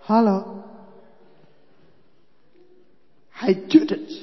Hallo. Hij doet het.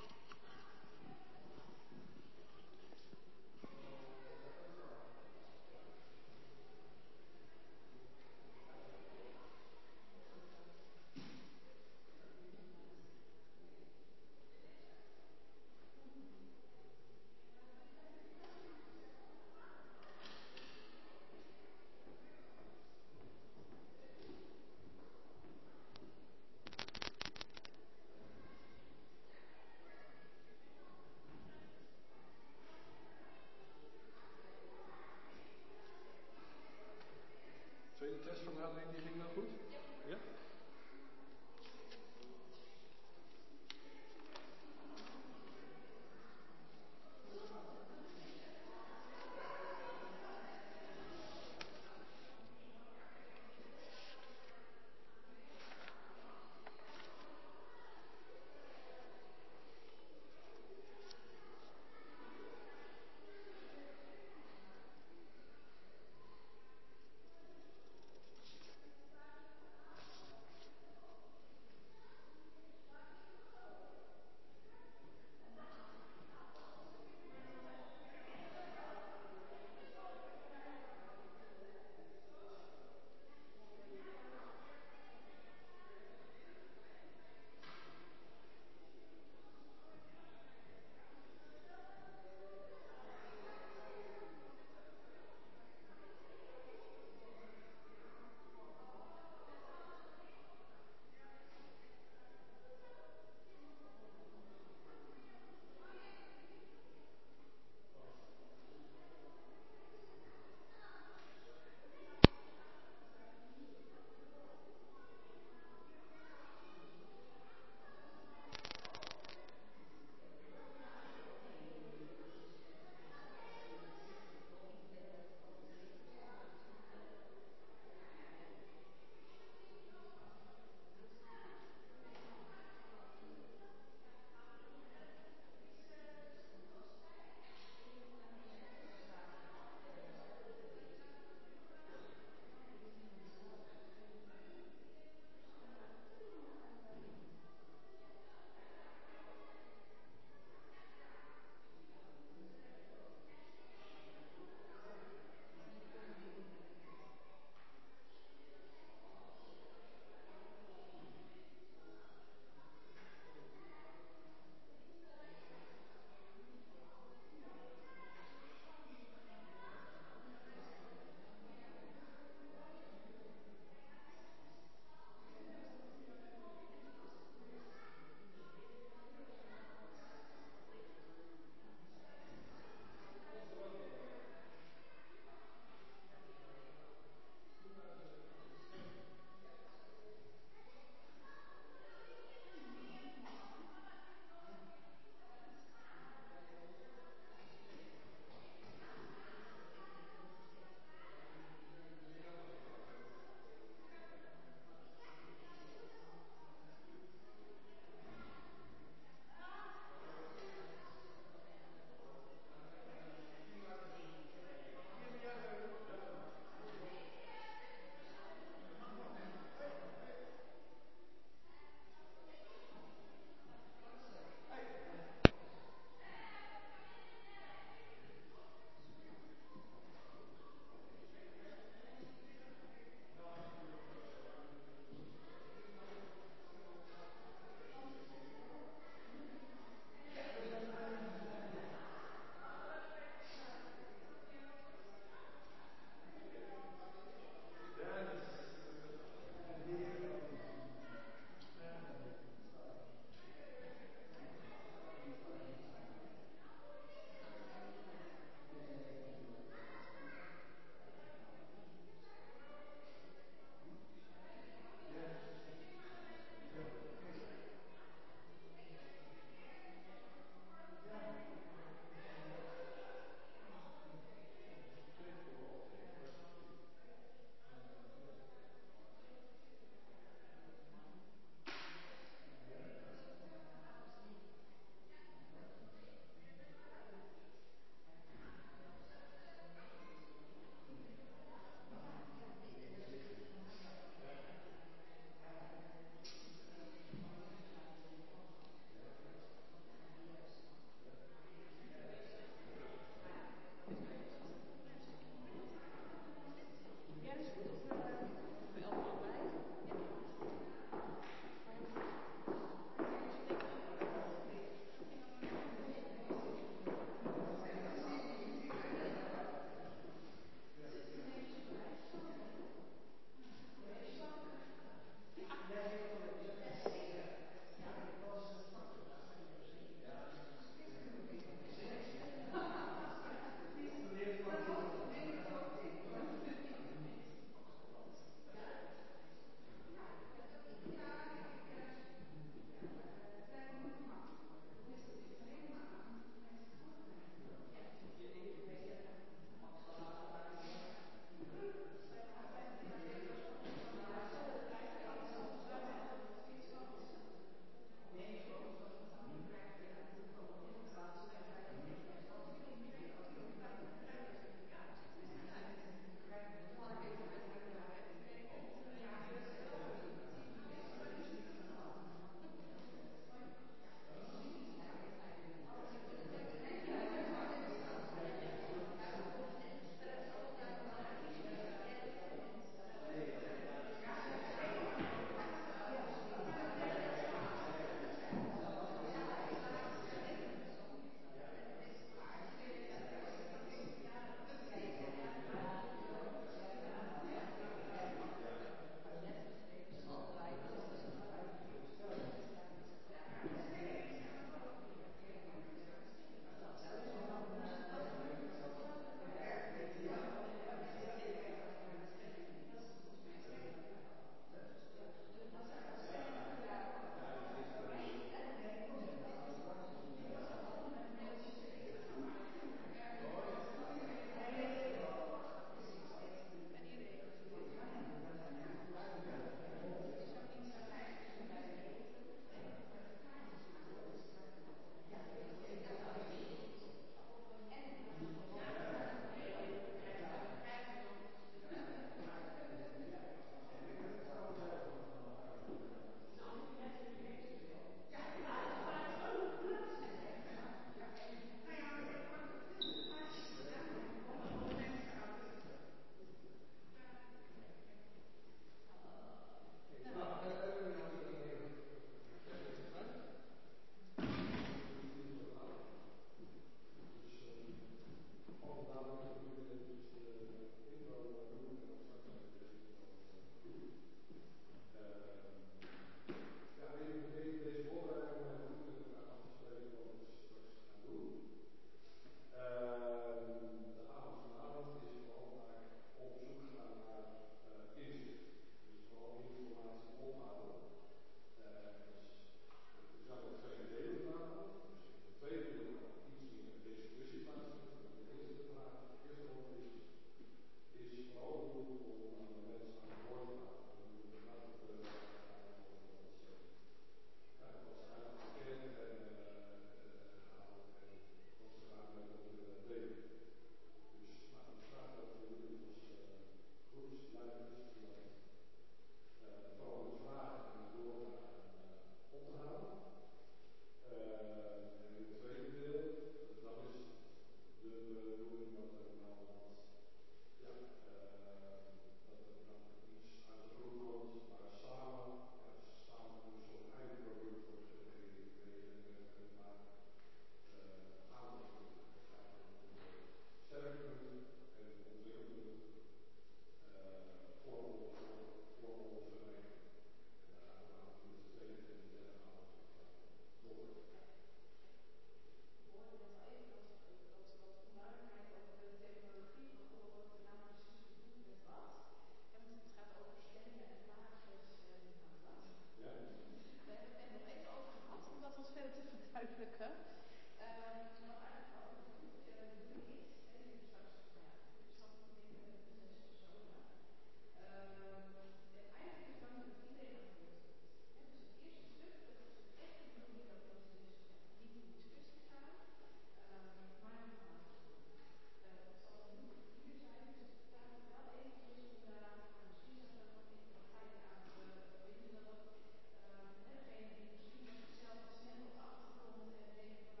uitleggen. Wat eigenlijk wel de bedoeling is, en nu straks, snap ik denk ik met de 6 personen. Eigenlijk is dan dat iedereen aan het woord komt. Dus het eerste stuk, dat is echt de bedoeling dat we dus niet in discussie gaan, maar een verhaal doen. Het zal nu 4 zijn, dus het gaat wel eventjes om daar, misschien zegt dat wat ik wat ga je aan vinden dat degene die misschien van zichzelf wat snel op de achtergrond en denken van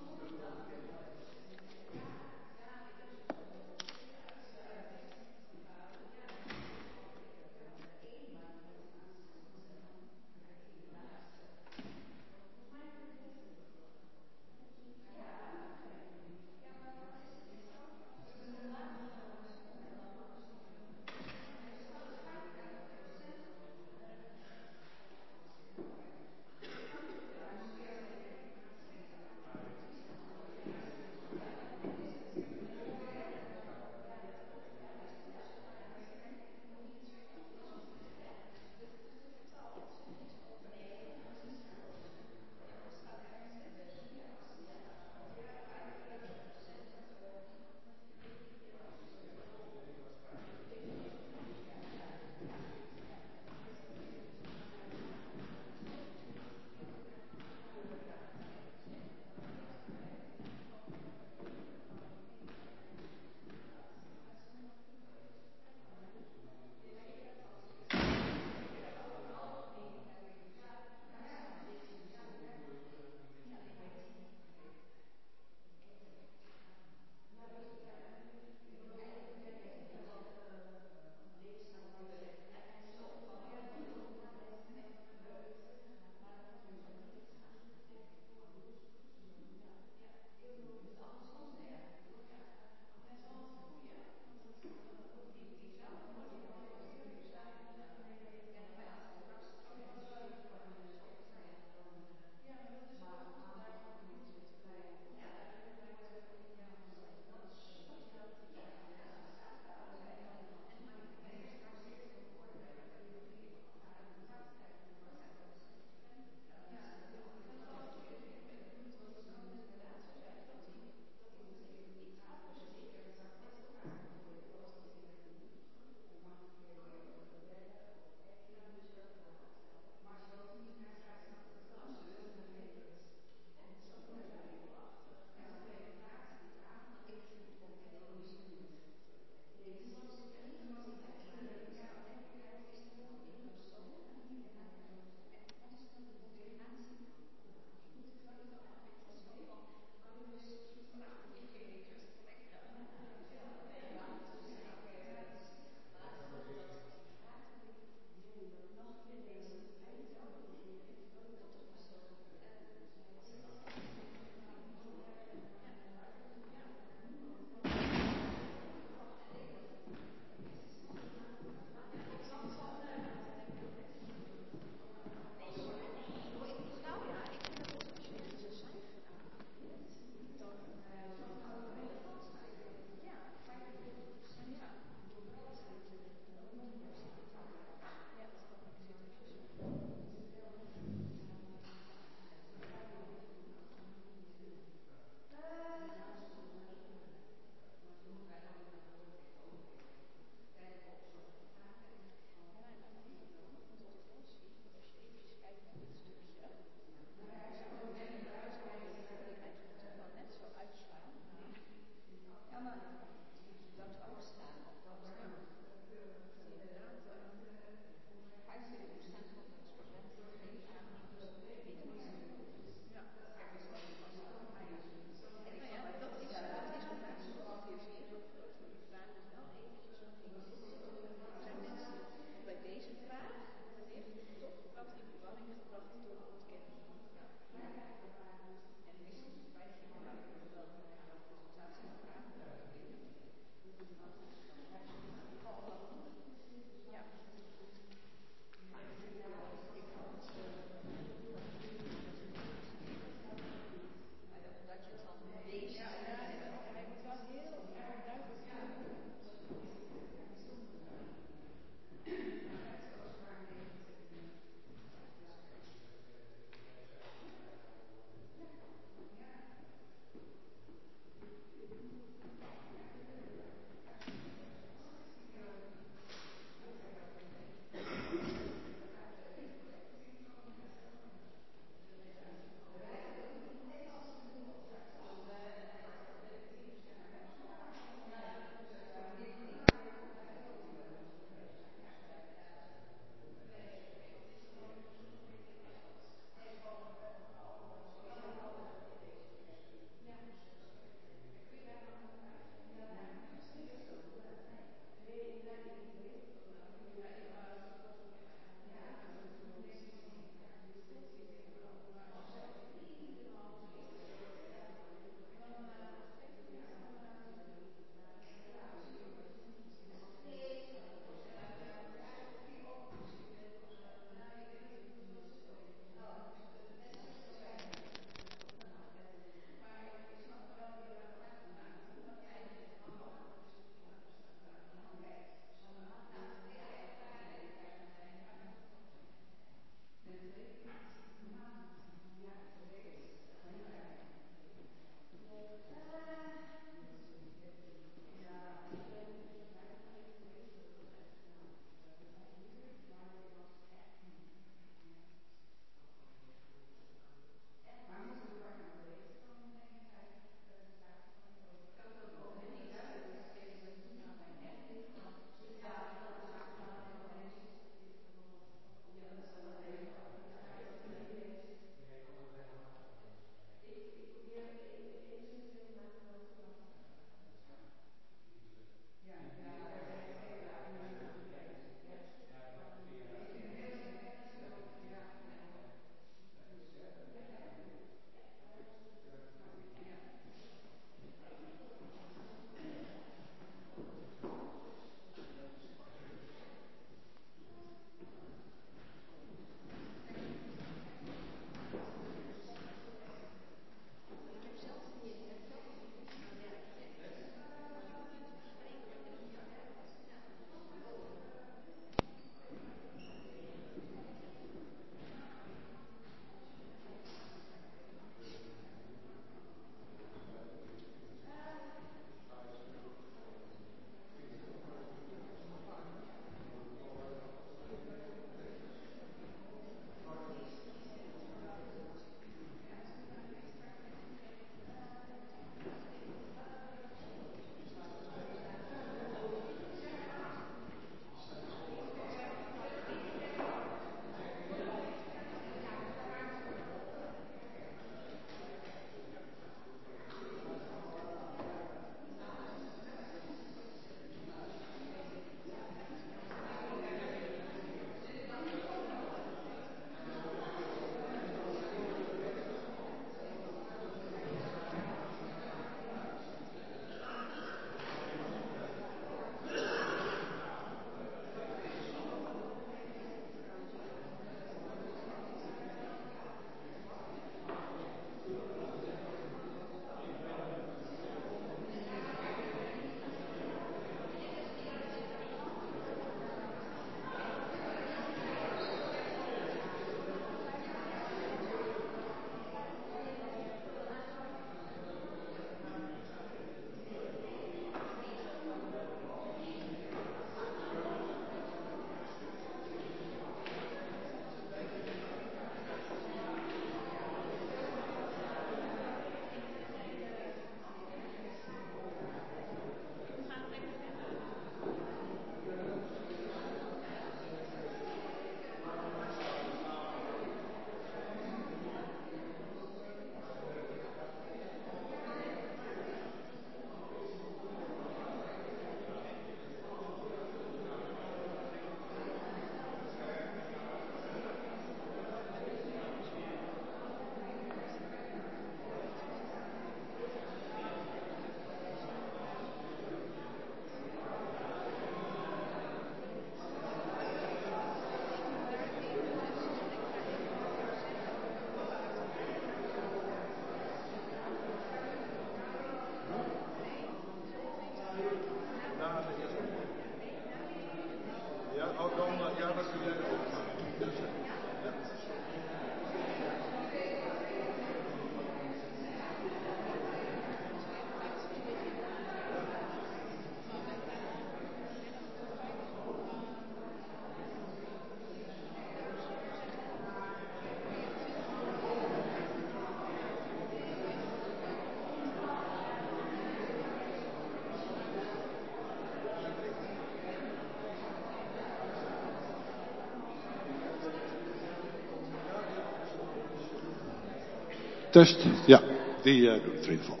Test, ja, die doet het in ieder geval.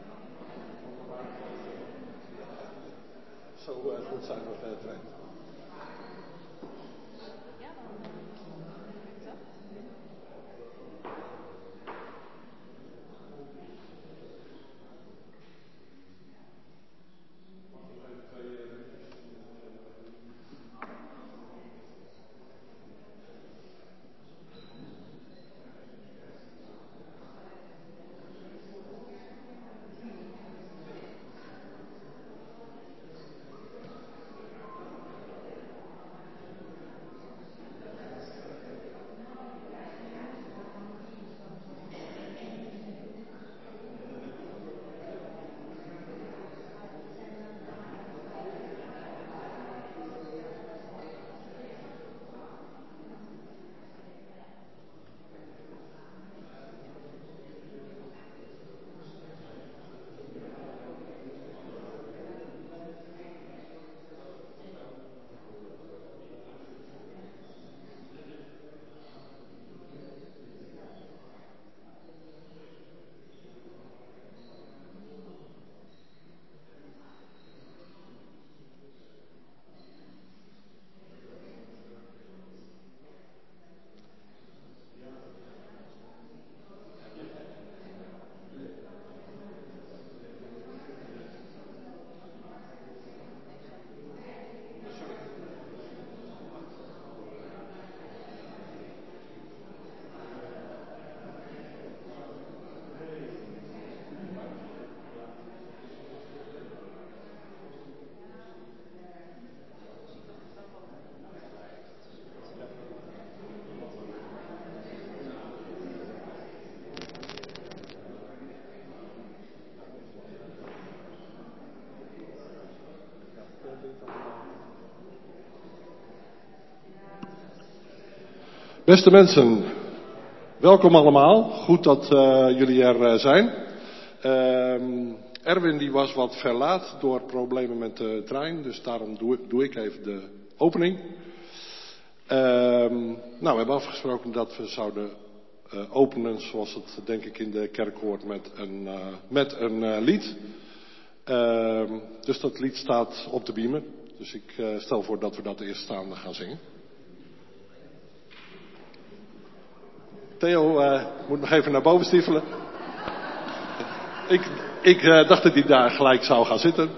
Zo goed zijn we getraind. Beste mensen, welkom allemaal. Goed dat jullie er zijn. Erwin die was wat verlaat door problemen met de trein, dus daarom doe ik even de opening. We hebben afgesproken dat we zouden openen zoals het denk ik in de kerk hoort met een lied. Dus dat lied staat op de beamer. Dus ik stel voor dat we dat eerst staande gaan zingen. Theo moet nog even naar boven stiefelen. Ik dacht dat hij daar gelijk zou gaan zitten.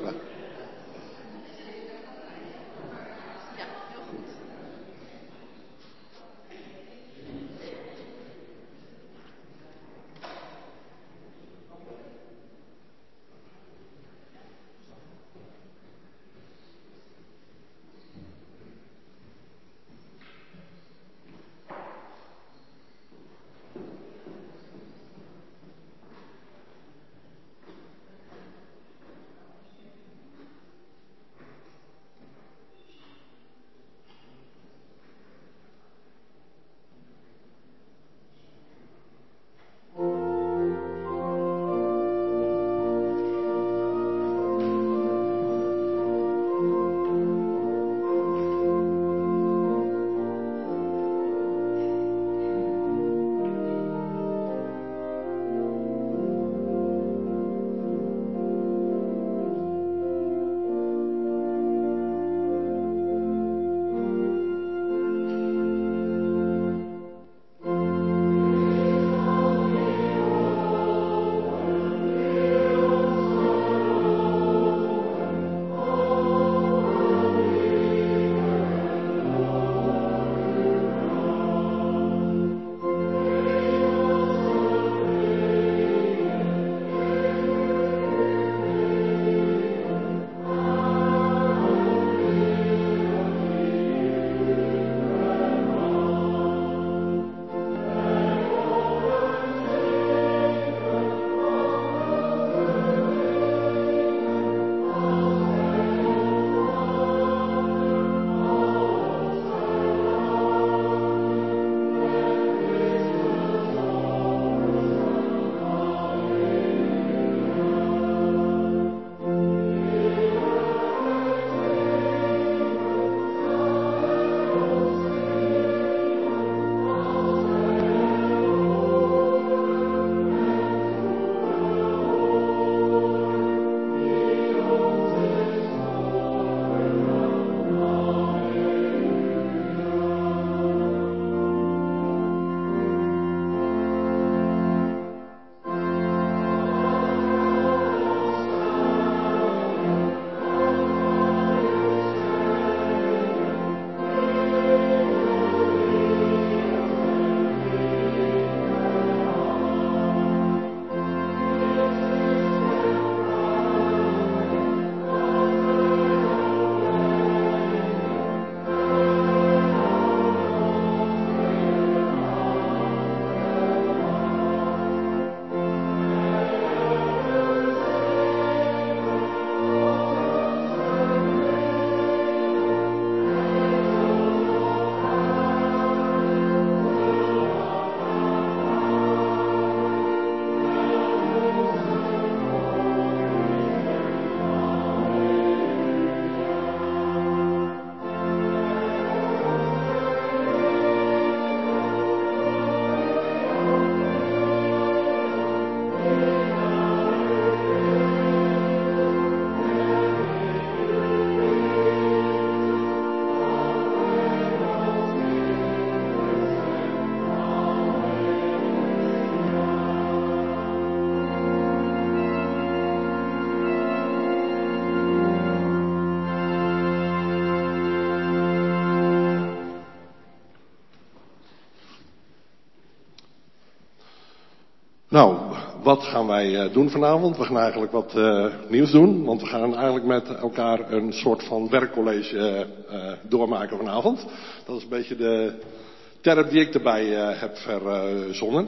Nou, wat gaan wij doen vanavond? We gaan eigenlijk wat nieuws doen. Want we gaan eigenlijk met elkaar een soort van werkcollege doormaken vanavond. Dat is een beetje de term die ik erbij heb verzonnen.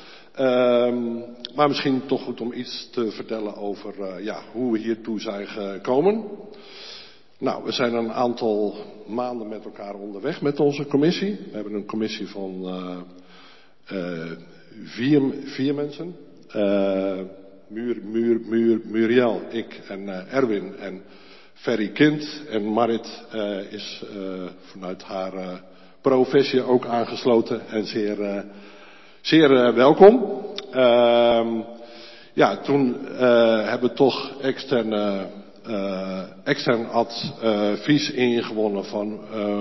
Maar misschien toch goed om iets te vertellen over hoe we hiertoe zijn gekomen. Nou, we zijn een aantal maanden met elkaar onderweg met onze commissie. We hebben een commissie van vier mensen. Muriel, ik en Erwin en Ferry Kind. En Marit is vanuit haar professie ook aangesloten en zeer welkom. Toen hebben we toch extern advies ingewonnen van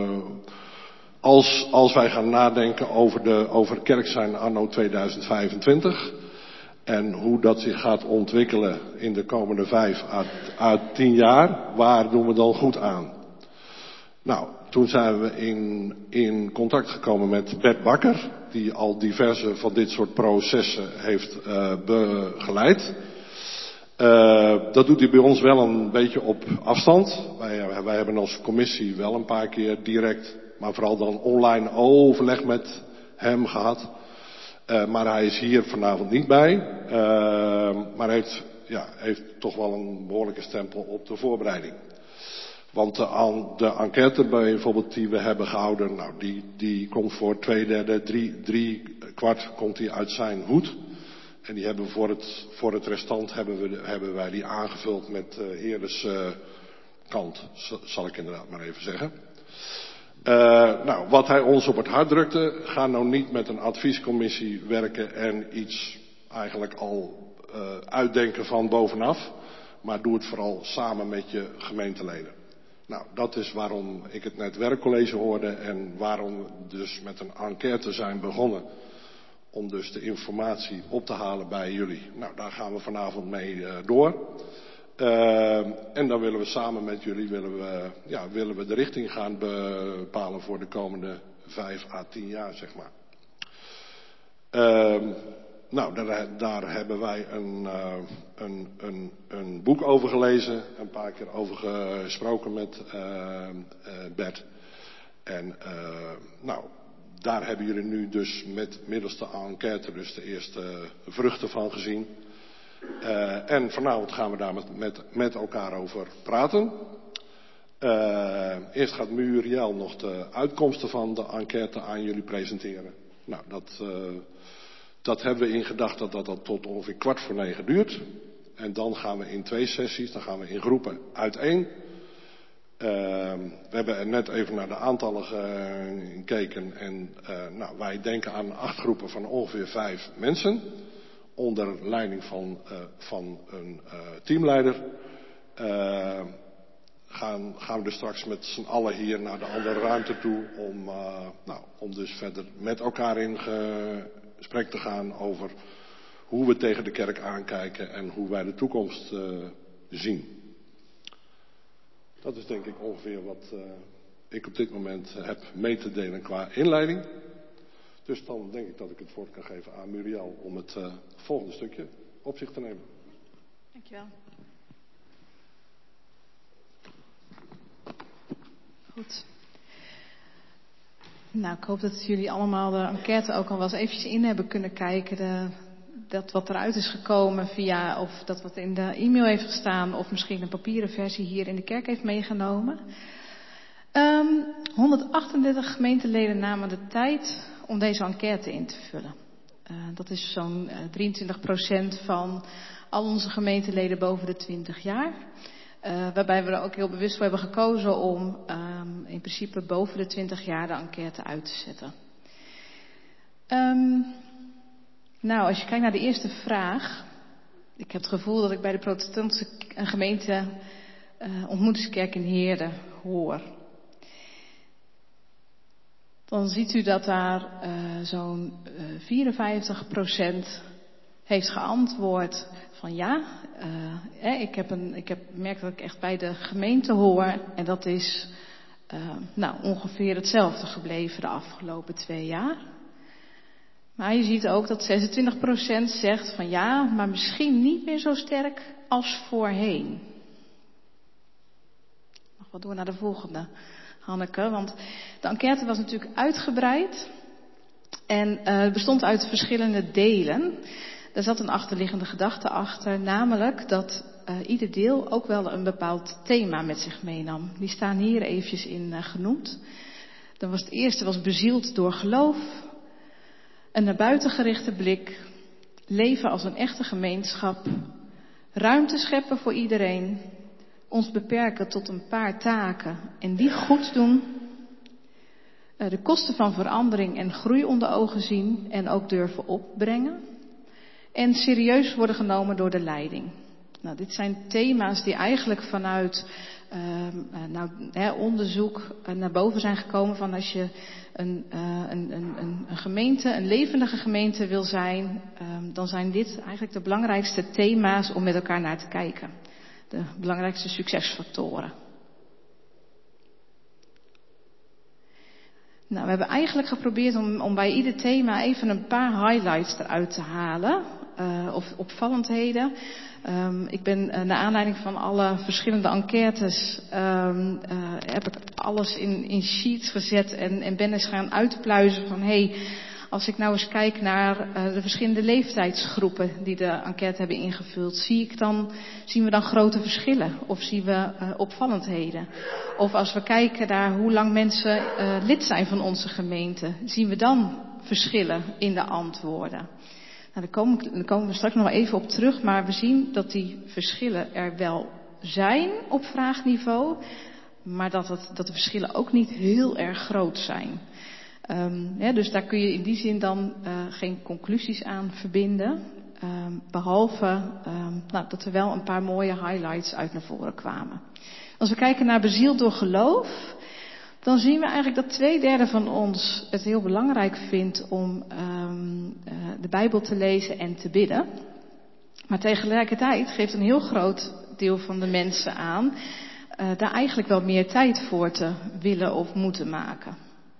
als wij gaan nadenken over kerk zijn anno 2025 en hoe dat zich gaat ontwikkelen in de komende 5 à 10 jaar, waar doen we dan goed aan? Nou, toen zijn we in contact gekomen met Bert Bakker, die al diverse van dit soort processen heeft begeleid. Dat doet hij bij ons wel een beetje op afstand. Wij hebben als commissie wel een paar keer direct, maar vooral dan online overleg met hem gehad. Maar hij is hier vanavond niet bij. Maar heeft toch wel een behoorlijke stempel op de voorbereiding. Want de enquête bijvoorbeeld die we hebben gehouden, nou die komt voor 2/3, 3/4 komt die uit zijn hoed. En die hebben voor het restant hebben wij die aangevuld met Heerdes kant, zal ik inderdaad maar even zeggen. Wat hij ons op het hart drukte, ga nou niet met een adviescommissie werken en iets eigenlijk al uitdenken van bovenaf, maar doe het vooral samen met je gemeenteleden. Nou, dat is waarom ik het net werkcollege hoorde en waarom we dus met een enquête zijn begonnen. Om dus de informatie op te halen bij jullie. Nou, daar gaan we vanavond mee door. En dan willen we samen met jullie willen we de richting gaan bepalen voor de komende 5 à 10 jaar, zeg maar. Daar hebben wij een boek over gelezen. Een paar keer over gesproken met Bert. En daar hebben jullie nu dus middels de enquête dus de eerste vruchten van gezien. En vanavond gaan we daar met elkaar over praten. Eerst gaat Muriel nog de uitkomsten van de enquête aan jullie presenteren. Nou, dat hebben we in gedachten dat tot ongeveer 8:45 duurt. En dan gaan we in 2 sessies, dan gaan we in groepen uiteen. We hebben net even naar de aantallen gekeken en wij denken aan 8 groepen van ongeveer 5 mensen. Onder leiding van een teamleider. Gaan we dus straks met z'n allen hier naar de andere ruimte toe om dus verder met elkaar in gesprek te gaan over hoe we tegen de kerk aankijken en hoe wij de toekomst zien. Dat is denk ik ongeveer wat ik op dit moment heb mee te delen qua inleiding. Dus dan denk ik dat ik het woord kan geven aan Muriel om het volgende stukje op zich te nemen. Dankjewel. Goed. Nou, ik hoop dat jullie allemaal de enquête ook al wel eens eventjes in hebben kunnen kijken. Dat wat eruit is gekomen via, of dat wat in de e-mail heeft gestaan, of misschien een papieren versie hier in de kerk heeft meegenomen. 138 gemeenteleden namen de tijd om deze enquête in te vullen. Dat is zo'n 23% van al onze gemeenteleden boven de 20 jaar. Waarbij we er ook heel bewust voor hebben gekozen om in principe boven de 20 jaar de enquête uit te zetten. Als je kijkt naar de eerste vraag. Ik heb het gevoel dat ik bij de protestantse gemeente ontmoetingskerk in Heerden hoor. Dan ziet u dat daar zo'n 54% heeft geantwoord van ja. Ik merk dat ik echt bij de gemeente hoor. En dat is ongeveer hetzelfde gebleven de afgelopen 2 jaar. Maar je ziet ook dat 26% zegt van ja, maar misschien niet meer zo sterk als voorheen. Nog wel door naar de volgende, Hanneke. Want de enquête was natuurlijk uitgebreid. En bestond uit verschillende delen. Daar zat een achterliggende gedachte achter. Namelijk dat ieder deel ook wel een bepaald thema met zich meenam. Die staan hier eventjes in genoemd. Dan was het eerste was bezield door geloof. Een naar buiten gerichte blik. Leven als een echte gemeenschap. Ruimte scheppen voor iedereen. Ons beperken tot een paar taken en die goed doen. De kosten van verandering en groei onder ogen zien en ook durven opbrengen. En serieus worden genomen door de leiding. Nou, dit zijn thema's die eigenlijk vanuit onderzoek naar boven zijn gekomen van als je een gemeente, een levendige gemeente wil zijn, dan zijn dit eigenlijk de belangrijkste thema's om met elkaar naar te kijken. De belangrijkste succesfactoren. Nou, we hebben eigenlijk geprobeerd om bij ieder thema even een paar highlights eruit te halen. Of opvallendheden. Ik ben naar aanleiding van alle verschillende enquêtes heb ik alles in sheets gezet en ben eens gaan uitpluizen van als ik nou eens kijk naar de verschillende leeftijdsgroepen die de enquête hebben ingevuld, zien we dan grote verschillen of zien we opvallendheden? Of als we kijken naar hoe lang mensen lid zijn van onze gemeente, zien we dan verschillen in de antwoorden? Nou, daar komen we straks nog wel even op terug, maar we zien dat die verschillen er wel zijn op vraagniveau, maar dat de verschillen ook niet heel erg groot zijn. Dus daar kun je in die zin dan geen conclusies aan verbinden. Behalve dat er wel een paar mooie highlights uit naar voren kwamen. Als we kijken naar bezield door geloof, dan zien we eigenlijk dat 2/3 van ons het heel belangrijk vindt om de Bijbel te lezen en te bidden. Maar tegelijkertijd geeft een heel groot deel van de mensen aan daar eigenlijk wel meer tijd voor te willen of moeten maken.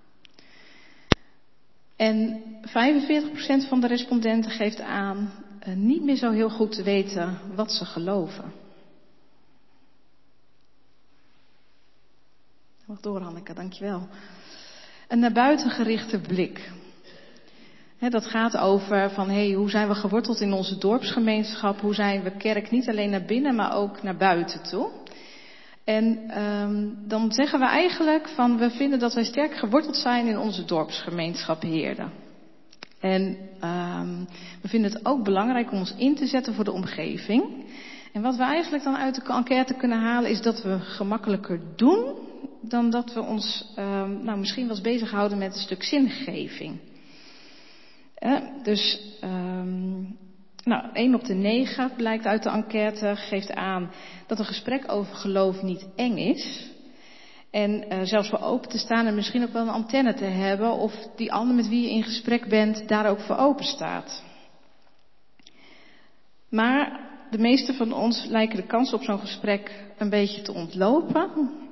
En 45% van de respondenten geeft aan niet meer zo heel goed te weten wat ze geloven. Mag door, Hanneke, dankjewel. Een naar buiten gerichte blik. Dat gaat over van hoe zijn we geworteld in onze dorpsgemeenschap? Hoe zijn we kerk niet alleen naar binnen, maar ook naar buiten toe? En dan zeggen we eigenlijk van we vinden dat wij sterk geworteld zijn in onze dorpsgemeenschap Heerden. En we vinden het ook belangrijk om ons in te zetten voor de omgeving. En wat we eigenlijk dan uit de enquête kunnen halen is dat we gemakkelijker doen dan dat we ons misschien wel eens bezighouden met een stuk zingeving. Dus 1 op de 9 blijkt uit de enquête geeft aan dat een gesprek over geloof niet eng is. En zelfs voor open te staan en misschien ook wel een antenne te hebben of die ander met wie je in gesprek bent daar ook voor open staat. Maar de meeste van ons lijken de kans op zo'n gesprek een beetje te ontlopen.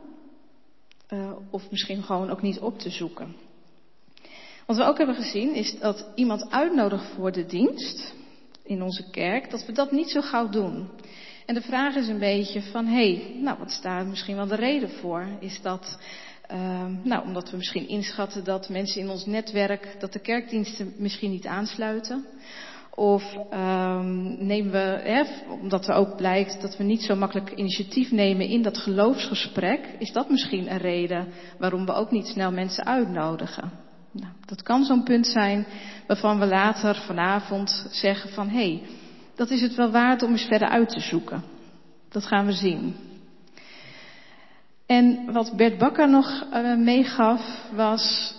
Of misschien gewoon ook niet op te zoeken. Wat we ook hebben gezien is dat iemand uitnodigt voor de dienst in onze kerk, dat we dat niet zo gauw doen. En de vraag is een beetje van, wat is daar misschien wel de reden voor? Is dat, omdat we misschien inschatten dat mensen in ons netwerk, dat de kerkdiensten misschien niet aansluiten? Of nemen we, omdat er ook blijkt dat we niet zo makkelijk initiatief nemen in dat geloofsgesprek, is dat misschien een reden waarom we ook niet snel mensen uitnodigen? Nou, dat kan zo'n punt zijn waarvan we later vanavond zeggen van dat is het wel waard om eens verder uit te zoeken. Dat gaan we zien. En wat Bert Bakker nog meegaf was,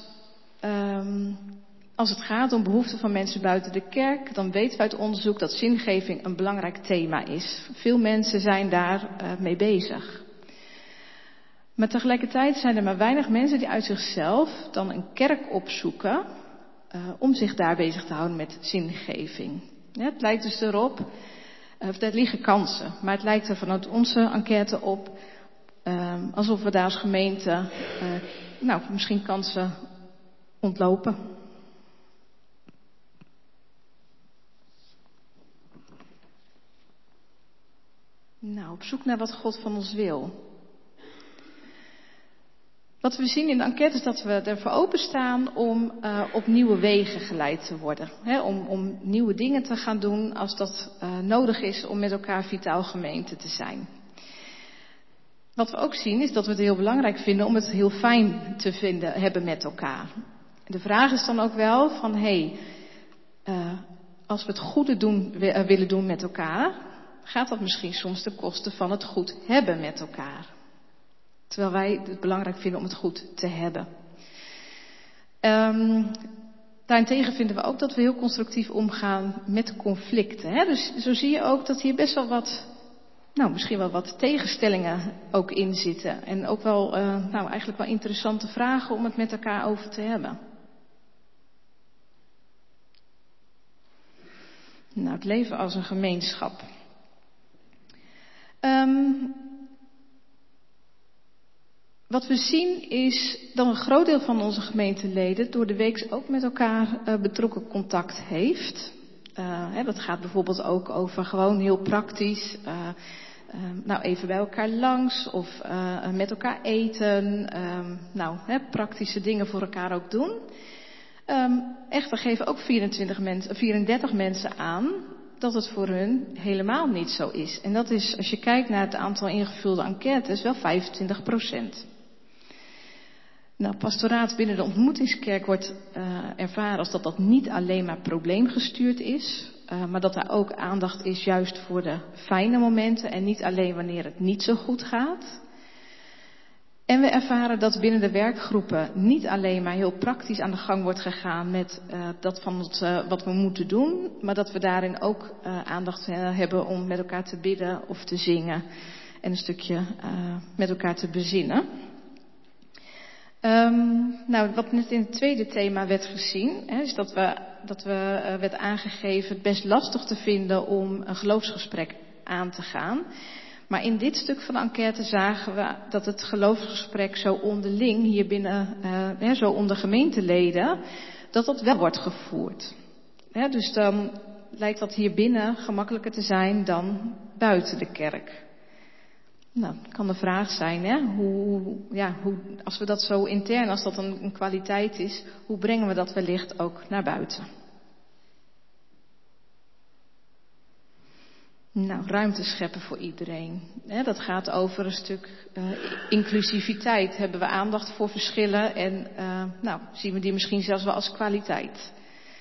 als het gaat om behoeften van mensen buiten de kerk, dan weten we uit onderzoek dat zingeving een belangrijk thema is. Veel mensen zijn daar mee bezig. Maar tegelijkertijd zijn er maar weinig mensen die uit zichzelf dan een kerk opzoeken om zich daar bezig te houden met zingeving. Het lijkt dus erop, er liggen kansen, maar het lijkt er vanuit onze enquête op alsof we daar als gemeente misschien kansen ontlopen. Nou, op zoek naar wat God van ons wil. Wat we zien in de enquête is dat we ervoor openstaan om op nieuwe wegen geleid te worden. Om nieuwe dingen te gaan doen als dat nodig is om met elkaar vitaal gemeente te zijn. Wat we ook zien is dat we het heel belangrijk vinden om het heel fijn te hebben met elkaar. De vraag is dan ook wel van als we het goede willen doen met elkaar, gaat dat misschien soms ten koste van het goed hebben met elkaar. Terwijl wij het belangrijk vinden om het goed te hebben. Daarentegen vinden we ook dat we heel constructief omgaan met conflicten. Dus zo zie je ook dat hier best wel misschien wel wat tegenstellingen ook in zitten. En ook wel, eigenlijk wel interessante vragen om het met elkaar over te hebben. Nou, het leven als een gemeenschap. Wat we zien is dat een groot deel van onze gemeenteleden door de week ook met elkaar betrokken contact heeft. Dat gaat bijvoorbeeld ook over gewoon heel praktisch, even bij elkaar langs of met elkaar eten. Praktische dingen voor elkaar ook doen. Echter geven ook 34 mensen aan dat het voor hun helemaal niet zo is. En dat is, als je kijkt naar het aantal ingevulde enquêtes, wel 25%. Nou, pastoraat binnen de ontmoetingskerk wordt ervaren als dat niet alleen maar probleemgestuurd is, maar dat daar ook aandacht is juist voor de fijne momenten en niet alleen wanneer het niet zo goed gaat. En we ervaren dat binnen de werkgroepen niet alleen maar heel praktisch aan de gang wordt gegaan met dat van wat we moeten doen, maar dat we daarin ook aandacht hebben om met elkaar te bidden of te zingen en een stukje met elkaar te bezinnen. Wat net in het tweede thema werd gezien, is dat werd aangegeven het best lastig te vinden om een geloofsgesprek aan te gaan. Maar in dit stuk van de enquête zagen we dat het geloofsgesprek zo onderling hier binnen, zo onder gemeenteleden, dat wel wordt gevoerd. Dus dan lijkt dat hier binnen gemakkelijker te zijn dan buiten de kerk. Nou, kan de vraag zijn, als we dat zo intern, als dat een kwaliteit is, hoe brengen we dat wellicht ook naar buiten? Nou, ruimte scheppen voor iedereen. Dat gaat over een stuk inclusiviteit. Hebben we aandacht voor verschillen en zien we die misschien zelfs wel als kwaliteit.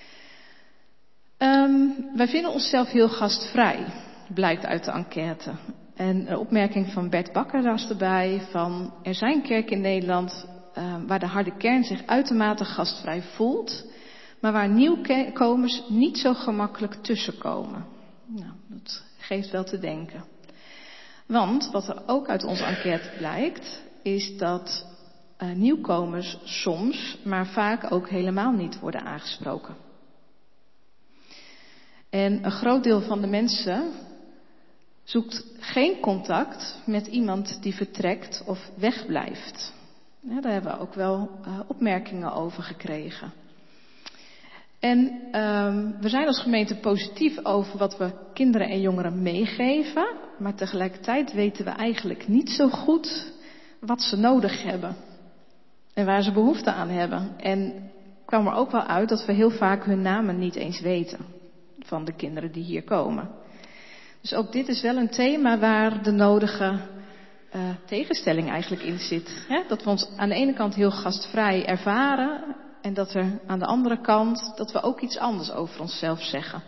Wij vinden onszelf heel gastvrij, blijkt uit de enquête. En een opmerking van Bert Bakker was erbij van er zijn kerken in Nederland waar de harde kern zich uitermate gastvrij voelt, maar waar nieuwkomers niet zo gemakkelijk tussenkomen. Nou, dat geeft wel te denken. Want wat er ook uit onze enquête blijkt, is dat nieuwkomers soms, maar vaak ook helemaal niet worden aangesproken. En een groot deel van de mensen zoekt geen contact met iemand die vertrekt of wegblijft. Daar hebben we ook wel opmerkingen over gekregen. En we zijn als gemeente positief over wat we kinderen en jongeren meegeven, maar tegelijkertijd weten we eigenlijk niet zo goed wat ze nodig hebben en waar ze behoefte aan hebben. En kwam er ook wel uit dat we heel vaak hun namen niet eens weten van de kinderen die hier komen. Dus ook dit is wel een thema waar de nodige tegenstelling eigenlijk in zit. Dat we ons aan de ene kant heel gastvrij ervaren en dat er aan de andere kant dat we ook iets anders over onszelf zeggen.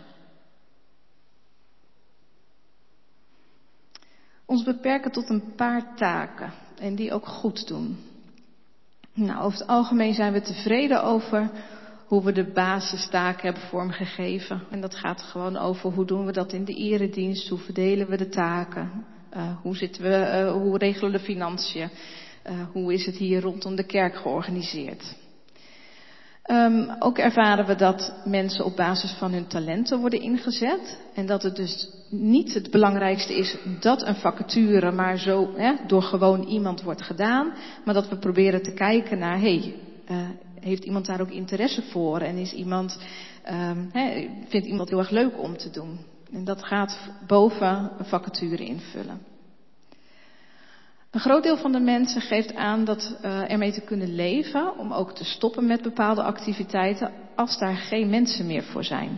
Ons beperken tot een paar taken en die ook goed doen. Nou, over het algemeen zijn we tevreden over hoe we de basistaken hebben vormgegeven. En dat gaat gewoon over hoe doen we dat in de eredienst, hoe verdelen we de taken, hoe regelen we de financiën, hoe is het hier rondom de kerk georganiseerd. Ook ervaren we dat mensen op basis van hun talenten worden ingezet. En dat het dus niet het belangrijkste is dat een vacature maar zo door gewoon iemand wordt gedaan. Maar dat we proberen te kijken naar, heeft iemand daar ook interesse voor? En vindt iemand heel erg leuk om te doen? En dat gaat boven een vacature invullen. Een groot deel van de mensen geeft aan dat ermee te kunnen leven, om ook te stoppen met bepaalde activiteiten als daar geen mensen meer voor zijn.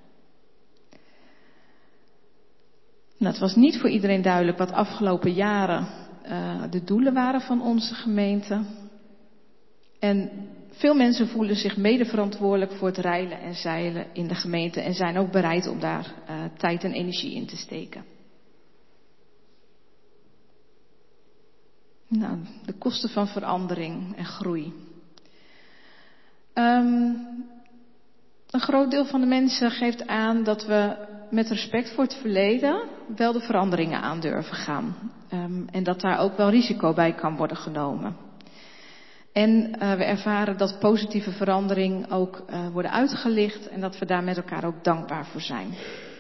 Nou, het was niet voor iedereen duidelijk wat afgelopen jaren de doelen waren van onze gemeente. En veel mensen voelen zich mede verantwoordelijk voor het reilen en zeilen in de gemeente en zijn ook bereid om daar tijd en energie in te steken. Nou, de kosten van verandering en groei. Een groot deel van de mensen geeft aan dat we met respect voor het verleden wel de veranderingen aan durven gaan. En dat daar ook wel risico bij kan worden genomen. En we ervaren dat positieve verandering ook worden uitgelicht en dat we daar met elkaar ook dankbaar voor zijn.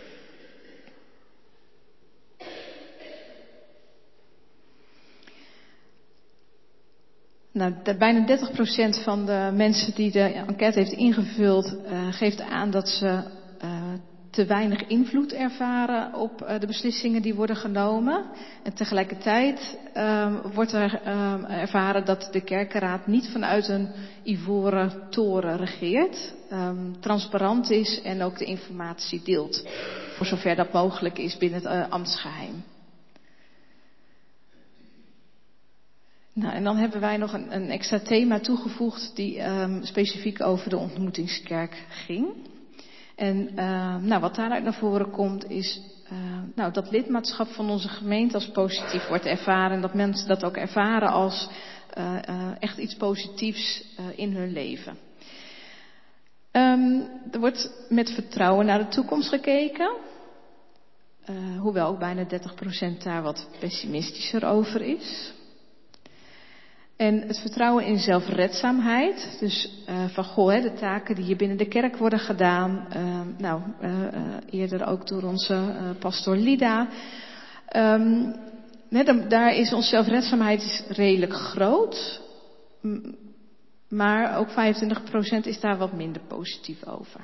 Nou, bijna 30% van de mensen die de enquête heeft ingevuld geeft aan dat ze te weinig invloed ervaren op de beslissingen die worden genomen. En tegelijkertijd wordt er ervaren dat de kerkenraad niet vanuit een ivoren toren regeert, transparant is en ook de informatie deelt, voor zover dat mogelijk is binnen het ambtsgeheim. Nou, en dan hebben wij nog een extra thema toegevoegd die specifiek over de ontmoetingskerk ging. En wat daaruit naar voren komt is dat lidmaatschap van onze gemeente als positief wordt ervaren. En dat mensen dat ook ervaren als echt iets positiefs in hun leven. Er wordt met vertrouwen naar de toekomst gekeken. Hoewel ook bijna 30% daar wat pessimistischer over is. En het vertrouwen in zelfredzaamheid. Dus de taken die hier binnen de kerk worden gedaan. Eerder ook door onze pastoor Lida. Daar is onze zelfredzaamheid redelijk groot. Maar ook 25% is daar wat minder positief over.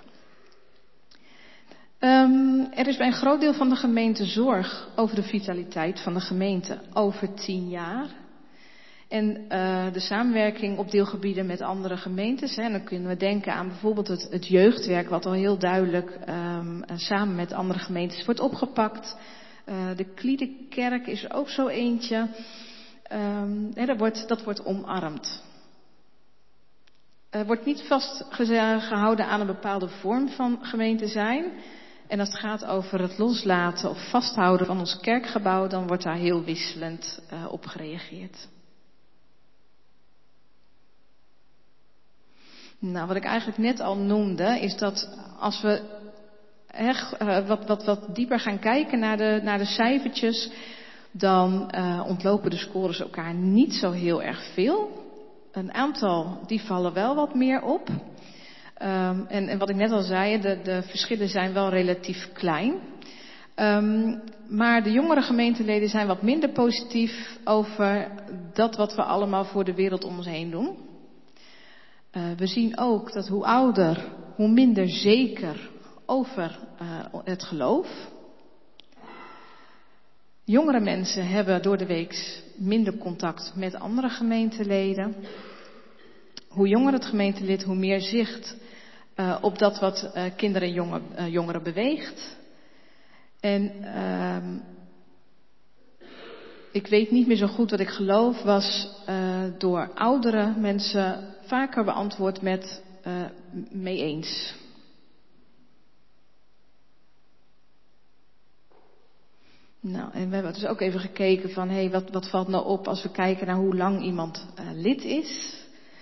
Er is bij een groot deel van de gemeente zorg over de vitaliteit van de gemeente over 10 jaar. En de samenwerking op deelgebieden met andere gemeentes. En dan kunnen we denken aan bijvoorbeeld het jeugdwerk, wat al heel duidelijk samen met andere gemeentes wordt opgepakt. De Kliedenkerk is er ook zo eentje. Dat wordt omarmd. Er wordt niet vastgehouden aan een bepaalde vorm van gemeente zijn. En als het gaat over het loslaten of vasthouden van ons kerkgebouw, dan wordt daar heel wisselend op gereageerd. Nou, wat ik eigenlijk net al noemde, is dat als we wat dieper gaan kijken naar de cijfertjes, dan ontlopen de scores elkaar niet zo heel erg veel. Een aantal, die vallen wel wat meer op. En wat ik net al zei, de verschillen zijn wel relatief klein. Maar de jongere gemeenteleden zijn wat minder positief over dat wat we allemaal voor de wereld om ons heen doen. We zien ook dat hoe ouder, hoe minder zeker over het geloof. Jongere mensen hebben door de week minder contact met andere gemeenteleden. Hoe jonger het gemeentelid, hoe meer zicht op dat wat kinderen en jongeren beweegt. En ik weet niet meer zo goed wat ik geloof, was door oudere mensen vaker beantwoord met mee eens. Nou, en we hebben dus ook even gekeken van, wat valt nou op als we kijken naar hoe lang iemand lid is.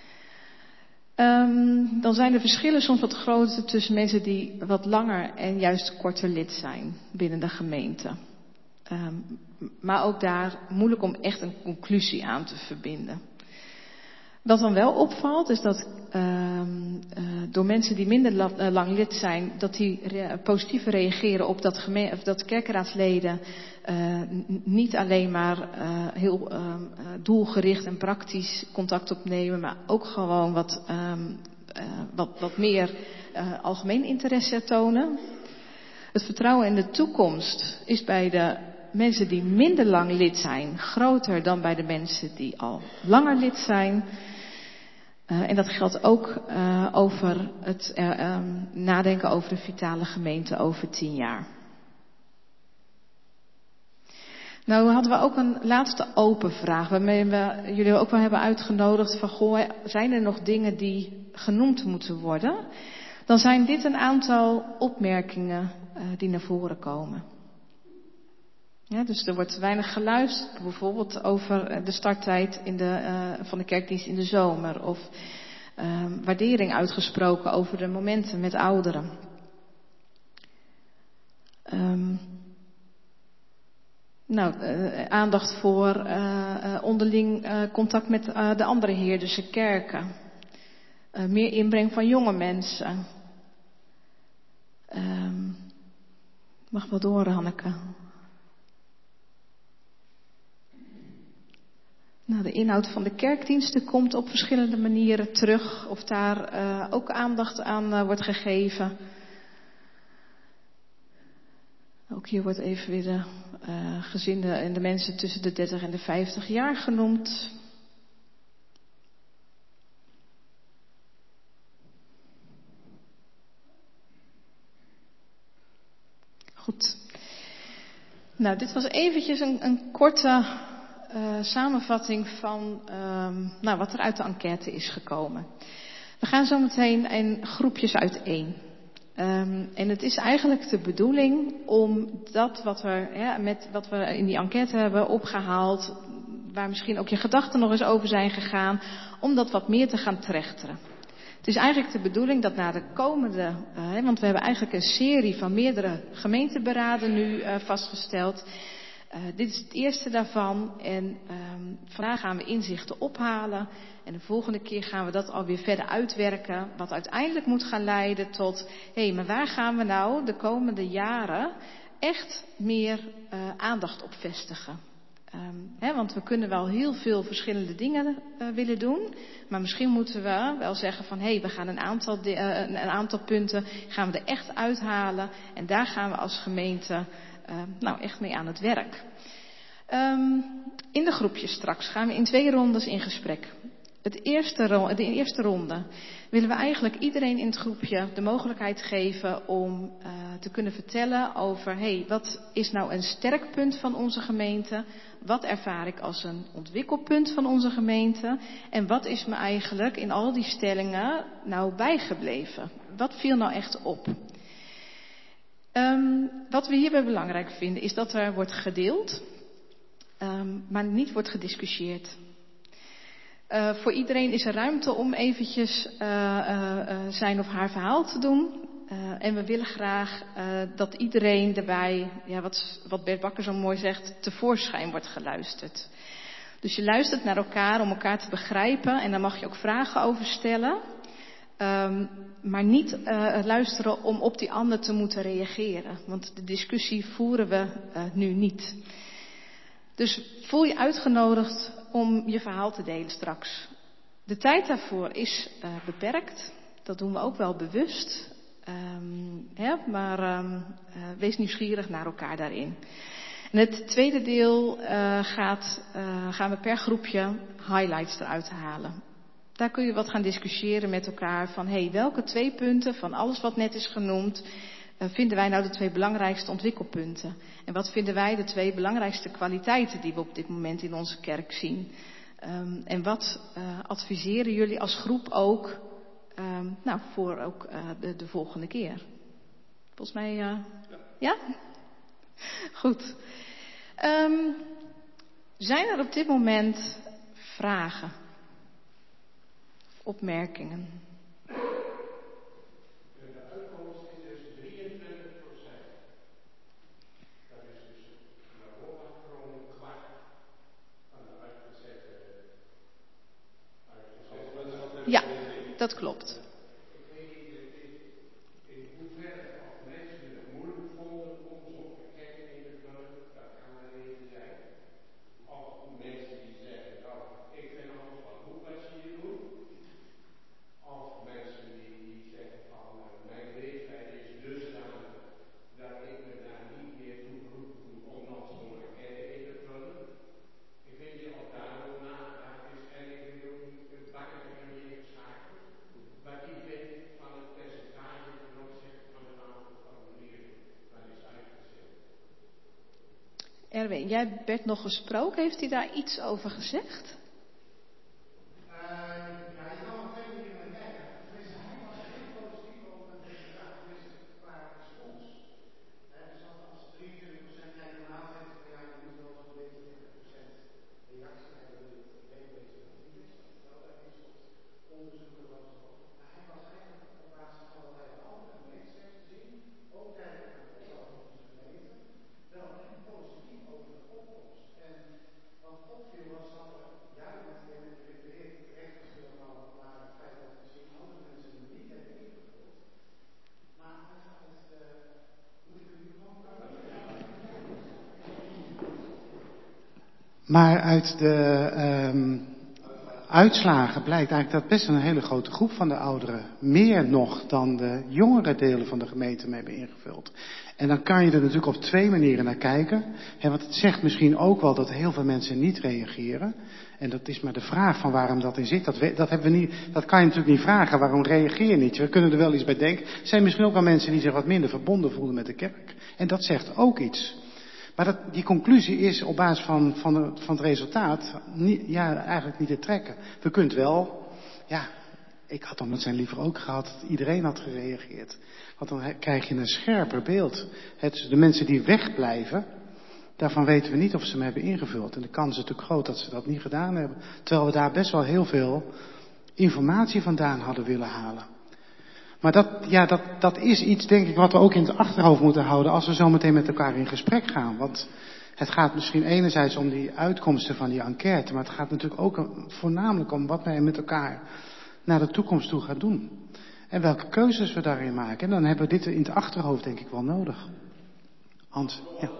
Dan zijn de verschillen soms wat groter tussen mensen die wat langer en juist korter lid zijn binnen de gemeente. Maar ook daar moeilijk om echt een conclusie aan te verbinden. Wat dan wel opvalt is dat door mensen die minder lang lid zijn, dat die positiever reageren op dat kerkenraadsleden niet alleen maar heel doelgericht en praktisch contact opnemen, maar ook gewoon wat meer algemeen interesse tonen. Het vertrouwen in de toekomst is bij de mensen die minder lang lid zijn groter dan bij de mensen die al langer lid zijn. En dat geldt ook over het nadenken over de vitale gemeente over 10 jaar. Nou hadden we ook een laatste open vraag, waarmee we jullie ook wel hebben uitgenodigd van, goh, zijn er nog dingen die genoemd moeten worden? Dan zijn dit een aantal opmerkingen die naar voren komen. Ja, dus er wordt weinig geluisterd, bijvoorbeeld over de starttijd van de kerkdienst in de zomer. Of waardering uitgesproken over de momenten met ouderen. Aandacht voor onderling contact met de andere Heerdense kerken. Meer inbreng van jonge mensen. Mag wel door, Hanneke. De inhoud van de kerkdiensten komt op verschillende manieren terug. Of daar ook aandacht aan wordt gegeven. Ook hier wordt even weer de gezinnen en de mensen tussen de 30 en de 50 jaar genoemd. Goed. Nou, dit was eventjes een korte samenvatting van wat er uit de enquête is gekomen. We gaan zo meteen in groepjes uiteen. En het is eigenlijk de bedoeling om dat wat we in die enquête hebben opgehaald, waar misschien ook je gedachten nog eens over zijn gegaan, om dat wat meer te gaan trechteren. Het is eigenlijk de bedoeling dat na de komende, want we hebben eigenlijk een serie van meerdere gemeenteberaden nu vastgesteld. Dit is het eerste daarvan en vandaag gaan we inzichten ophalen en de volgende keer gaan we dat alweer verder uitwerken, wat uiteindelijk moet gaan leiden tot, maar waar gaan we nou de komende jaren echt meer aandacht op vestigen? Want we kunnen wel heel veel verschillende dingen willen doen, maar misschien moeten we wel zeggen van, we gaan een aantal punten gaan we er echt uithalen en daar gaan we als gemeente echt mee aan het werk. In de groepjes straks gaan we in 2 rondes in gesprek. De eerste ronde willen we eigenlijk iedereen in het groepje de mogelijkheid geven om te kunnen vertellen over, wat is nou een sterk punt van onze gemeente? Wat ervaar ik als een ontwikkelpunt van onze gemeente? En wat is me eigenlijk in al die stellingen nou bijgebleven? Wat viel nou echt op? Wat we hierbij belangrijk vinden is dat er wordt gedeeld, maar niet wordt gediscussieerd. Voor iedereen is er ruimte om eventjes zijn of haar verhaal te doen. En we willen graag dat iedereen daarbij, wat Bert Bakker zo mooi zegt, tevoorschijn wordt geluisterd. Dus je luistert naar elkaar om elkaar te begrijpen en daar mag je ook vragen over stellen. Maar niet luisteren om op die ander te moeten reageren. Want de discussie voeren we nu niet. Dus voel je uitgenodigd om je verhaal te delen straks. De tijd daarvoor is beperkt. Dat doen we ook wel bewust. Maar wees nieuwsgierig naar elkaar daarin. En het tweede deel gaan we per groepje highlights eruit halen. Daar kun je wat gaan discussiëren met elkaar van welke 2 punten van alles wat net is genoemd vinden wij nou de 2 belangrijkste ontwikkelpunten? En wat vinden wij de 2 belangrijkste kwaliteiten die we op dit moment in onze kerk zien? En wat adviseren jullie als groep ook voor ook de volgende keer? Volgens mij, ja? Goed. Zijn er op dit moment vragen? Opmerkingen? De uitkomst is dus 23%. Dat is dus naar voren gewoon 1/4 van de uitgezette. Ja, dat klopt. Ik weet niet in hoeverre of mensen het moeilijk vonden om zo'n enquête in te vullen. Dat kan een reden zijn. Of mensen die zeggen, ik vind alles wel goed wat ze hier doen. Of mensen die zeggen van mijn leeftijd is dusdanig dat ik me daar niet meer toe geroepen voel om nog zo'n Marween, jij werd nog gesproken. Heeft hij daar iets over gezegd? Maar uit de uitslagen blijkt eigenlijk dat best een hele grote groep van de ouderen, meer nog dan de jongere delen van de gemeente, mee hebben ingevuld. En dan kan je er natuurlijk op twee manieren naar kijken. Want het zegt misschien ook wel dat heel veel mensen niet reageren. En dat is maar de vraag van waarom dat in zit. Dat kan je natuurlijk niet vragen. Waarom reageer je niet? We kunnen er wel iets bij denken. Er zijn misschien ook wel mensen die zich wat minder verbonden voelen met de kerk. En dat zegt ook iets. Maar die conclusie is op basis van het resultaat eigenlijk niet te trekken. We kunt wel, ik had dan met zijn liever ook gehad dat iedereen had gereageerd. Want dan krijg je een scherper beeld. De mensen die wegblijven, daarvan weten we niet of ze hem hebben ingevuld. En de kans is natuurlijk groot dat ze dat niet gedaan hebben. Terwijl we daar best wel heel veel informatie vandaan hadden willen halen. Maar dat is iets, denk ik, wat we ook in het achterhoofd moeten houden als we zo meteen met elkaar in gesprek gaan. Want het gaat misschien enerzijds om die uitkomsten van die enquête, maar het gaat natuurlijk ook voornamelijk om wat wij met elkaar naar de toekomst toe gaan doen. En welke keuzes we daarin maken. En dan hebben we dit in het achterhoofd, denk ik, wel nodig. Hans, ja.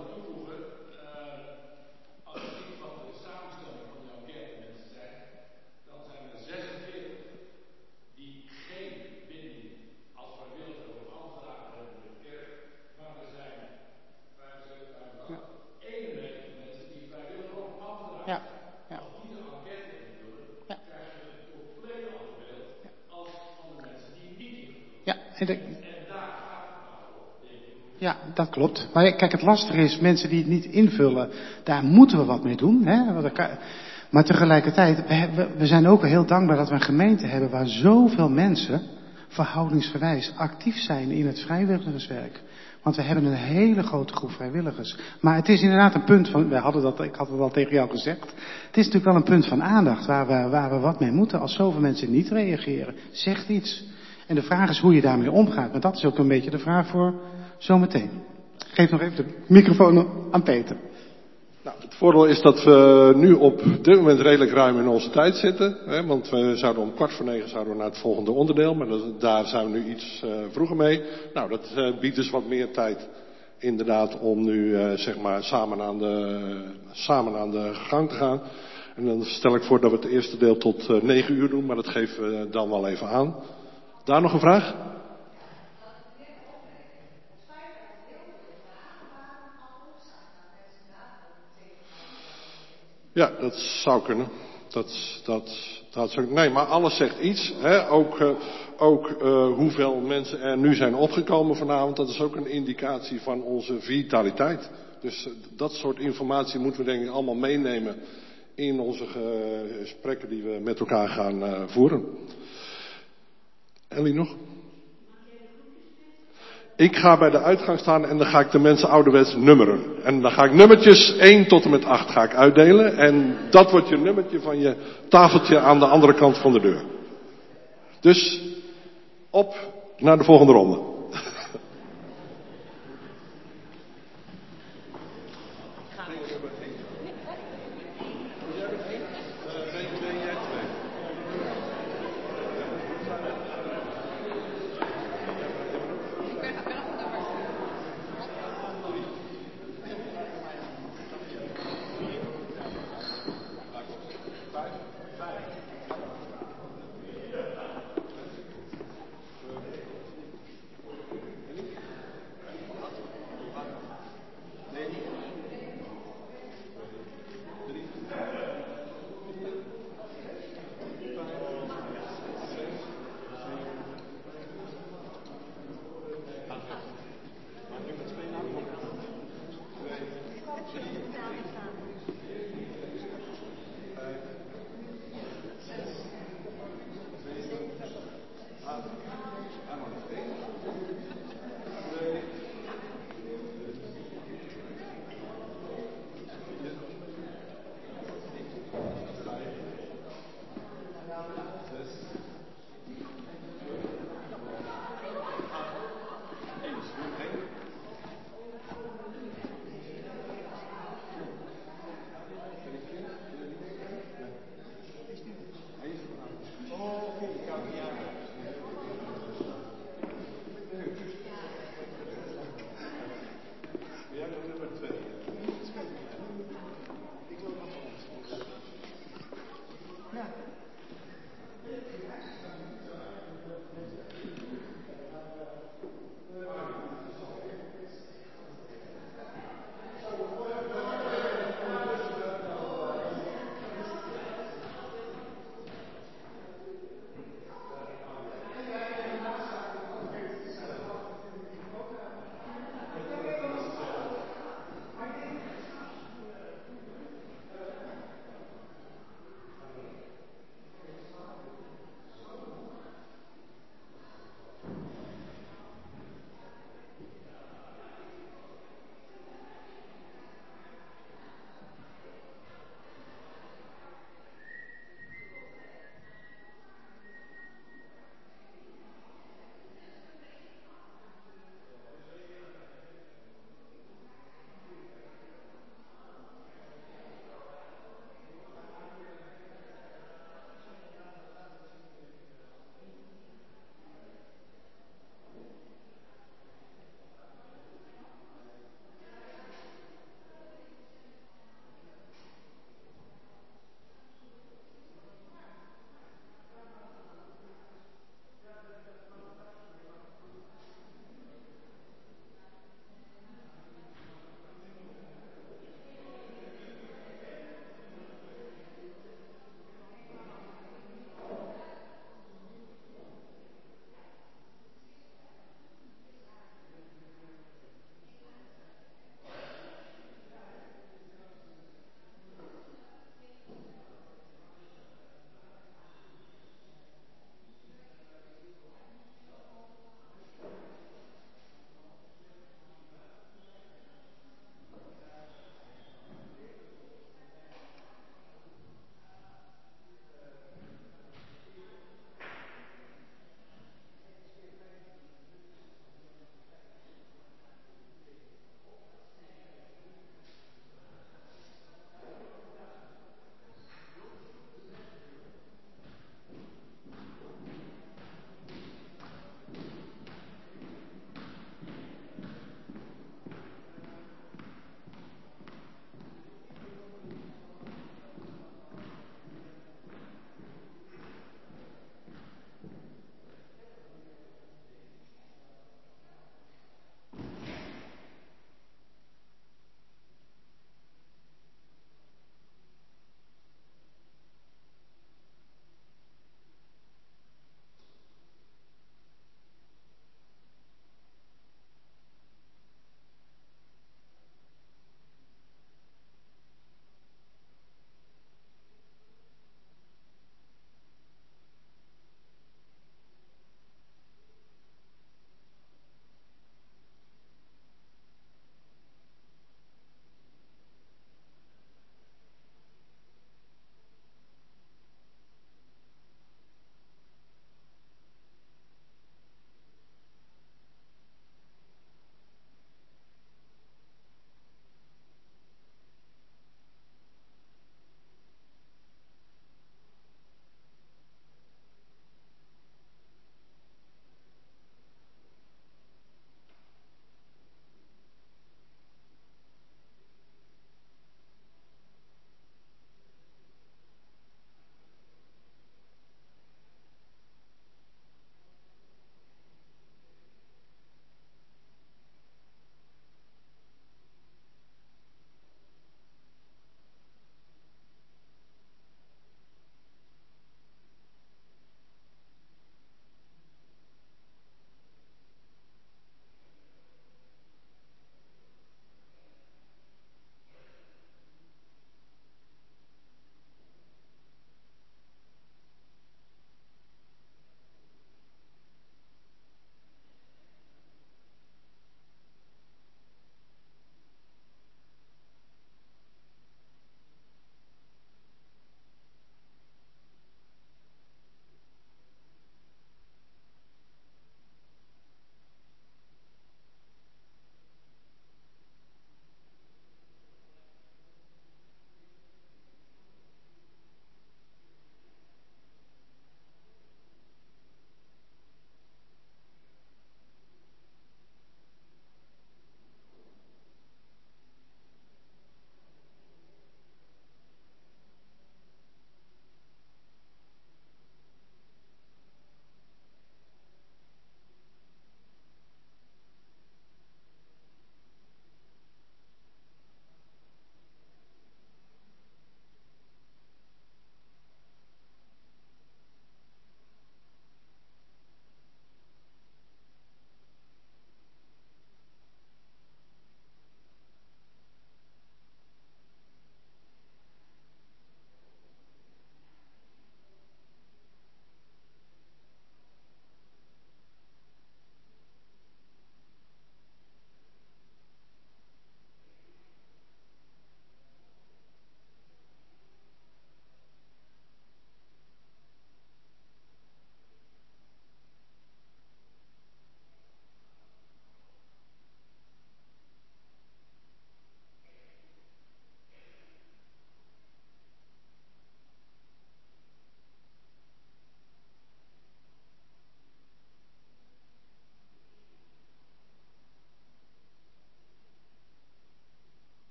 Ja, dat klopt. Maar kijk, het lastige is, mensen die het niet invullen, daar moeten we wat mee doen. Maar tegelijkertijd, we zijn ook heel dankbaar dat we een gemeente hebben waar zoveel mensen verhoudingsgewijs actief zijn in het vrijwilligerswerk. Want we hebben een hele grote groep vrijwilligers. Maar het is inderdaad een punt van, ik had het al tegen jou gezegd. Het is natuurlijk wel een punt van aandacht waar we wat mee moeten. Als zoveel mensen niet reageren, zegt iets. En de vraag is hoe je daarmee omgaat. Maar dat is ook een beetje de vraag voor zometeen. Geef nog even de microfoon aan Peter. Nou, het voordeel is dat we nu op dit moment redelijk ruim in onze tijd zitten. Want we zouden om 8:45 naar het volgende onderdeel. Maar daar zijn we nu iets vroeger mee. Nou, dat biedt dus wat meer tijd inderdaad om nu samen aan de gang te gaan. En dan stel ik voor dat we het eerste deel tot 9 uur doen. Maar dat geven we dan wel even aan. Daar nog een vraag? Ja, dat zou kunnen. Nee, maar alles zegt iets. Ook hoeveel mensen er nu zijn opgekomen vanavond. Dat is ook een indicatie van onze vitaliteit. Dus dat soort informatie moeten we denk ik allemaal meenemen in onze gesprekken die we met elkaar gaan voeren. Ellie nog? Ik ga bij de uitgang staan en dan ga ik de mensen ouderwets nummeren. En dan ga ik nummertjes 1 tot en met 8 ga ik uitdelen. En dat wordt je nummertje van je tafeltje aan de andere kant van de deur. Dus op naar de volgende ronde.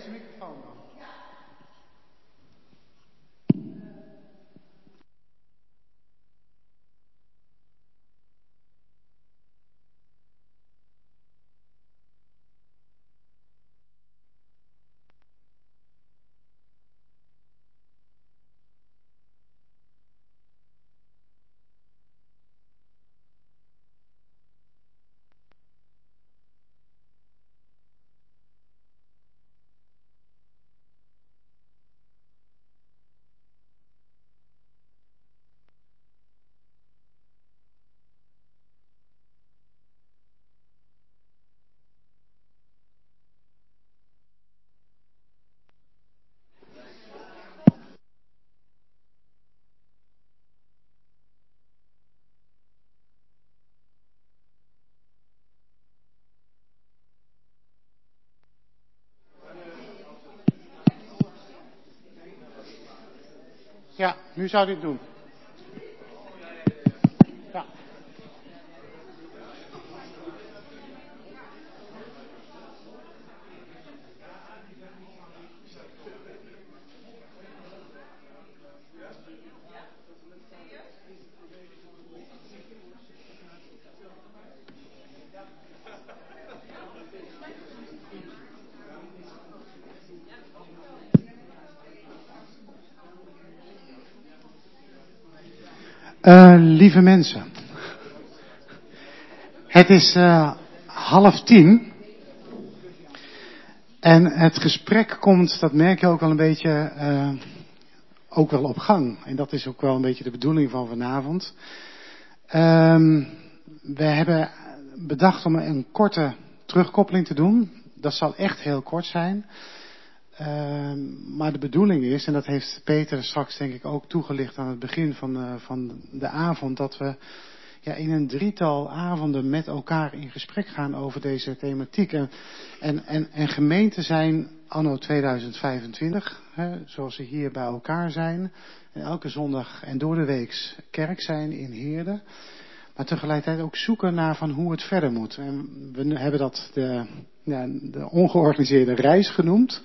deze microfoon dan. Ja, nu zou dit doen. Ja. Lieve mensen, het is 9:30 en het gesprek komt, dat merk je ook wel een beetje, ook wel op gang. En dat is ook wel een beetje de bedoeling van vanavond. We hebben bedacht om een korte terugkoppeling te doen. Dat zal echt heel kort zijn. Maar de bedoeling is, en dat heeft Peter straks denk ik ook toegelicht aan het begin van de avond, dat we in een 3-tal avonden met elkaar in gesprek gaan over deze thematiek. En gemeenten zijn anno 2025, zoals ze hier bij elkaar zijn, en elke zondag en door de weeks kerk zijn in Heerden. Maar tegelijkertijd ook zoeken naar van hoe het verder moet. En we hebben dat de ongeorganiseerde reis genoemd.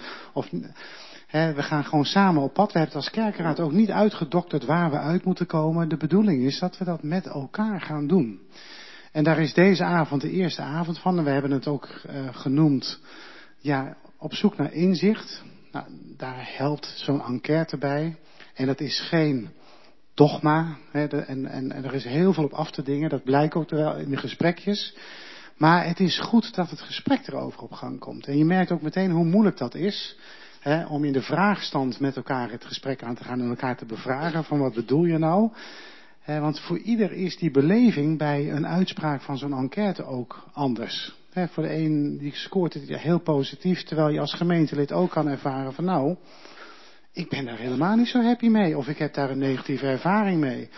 We gaan gewoon samen op pad. We hebben het als kerkenraad ook niet uitgedokterd waar we uit moeten komen. De bedoeling is dat we dat met elkaar gaan doen. En daar is deze avond de eerste avond van. En we hebben het ook genoemd, op zoek naar inzicht. Nou, daar helpt zo'n enquête bij. En dat is geen dogma. En er is heel veel op af te dingen. Dat blijkt ook wel in de gesprekjes. Maar het is goed dat het gesprek erover op gang komt. En je merkt ook meteen hoe moeilijk dat is. Om in de vraagstand met elkaar het gesprek aan te gaan en elkaar te bevragen van wat bedoel je nou. Want voor ieder is die beleving bij een uitspraak van zo'n enquête ook anders. Voor de een die scoort het heel positief, terwijl je als gemeentelid ook kan ervaren van nou, ik ben daar helemaal niet zo happy mee. Of ik heb daar een negatieve ervaring mee.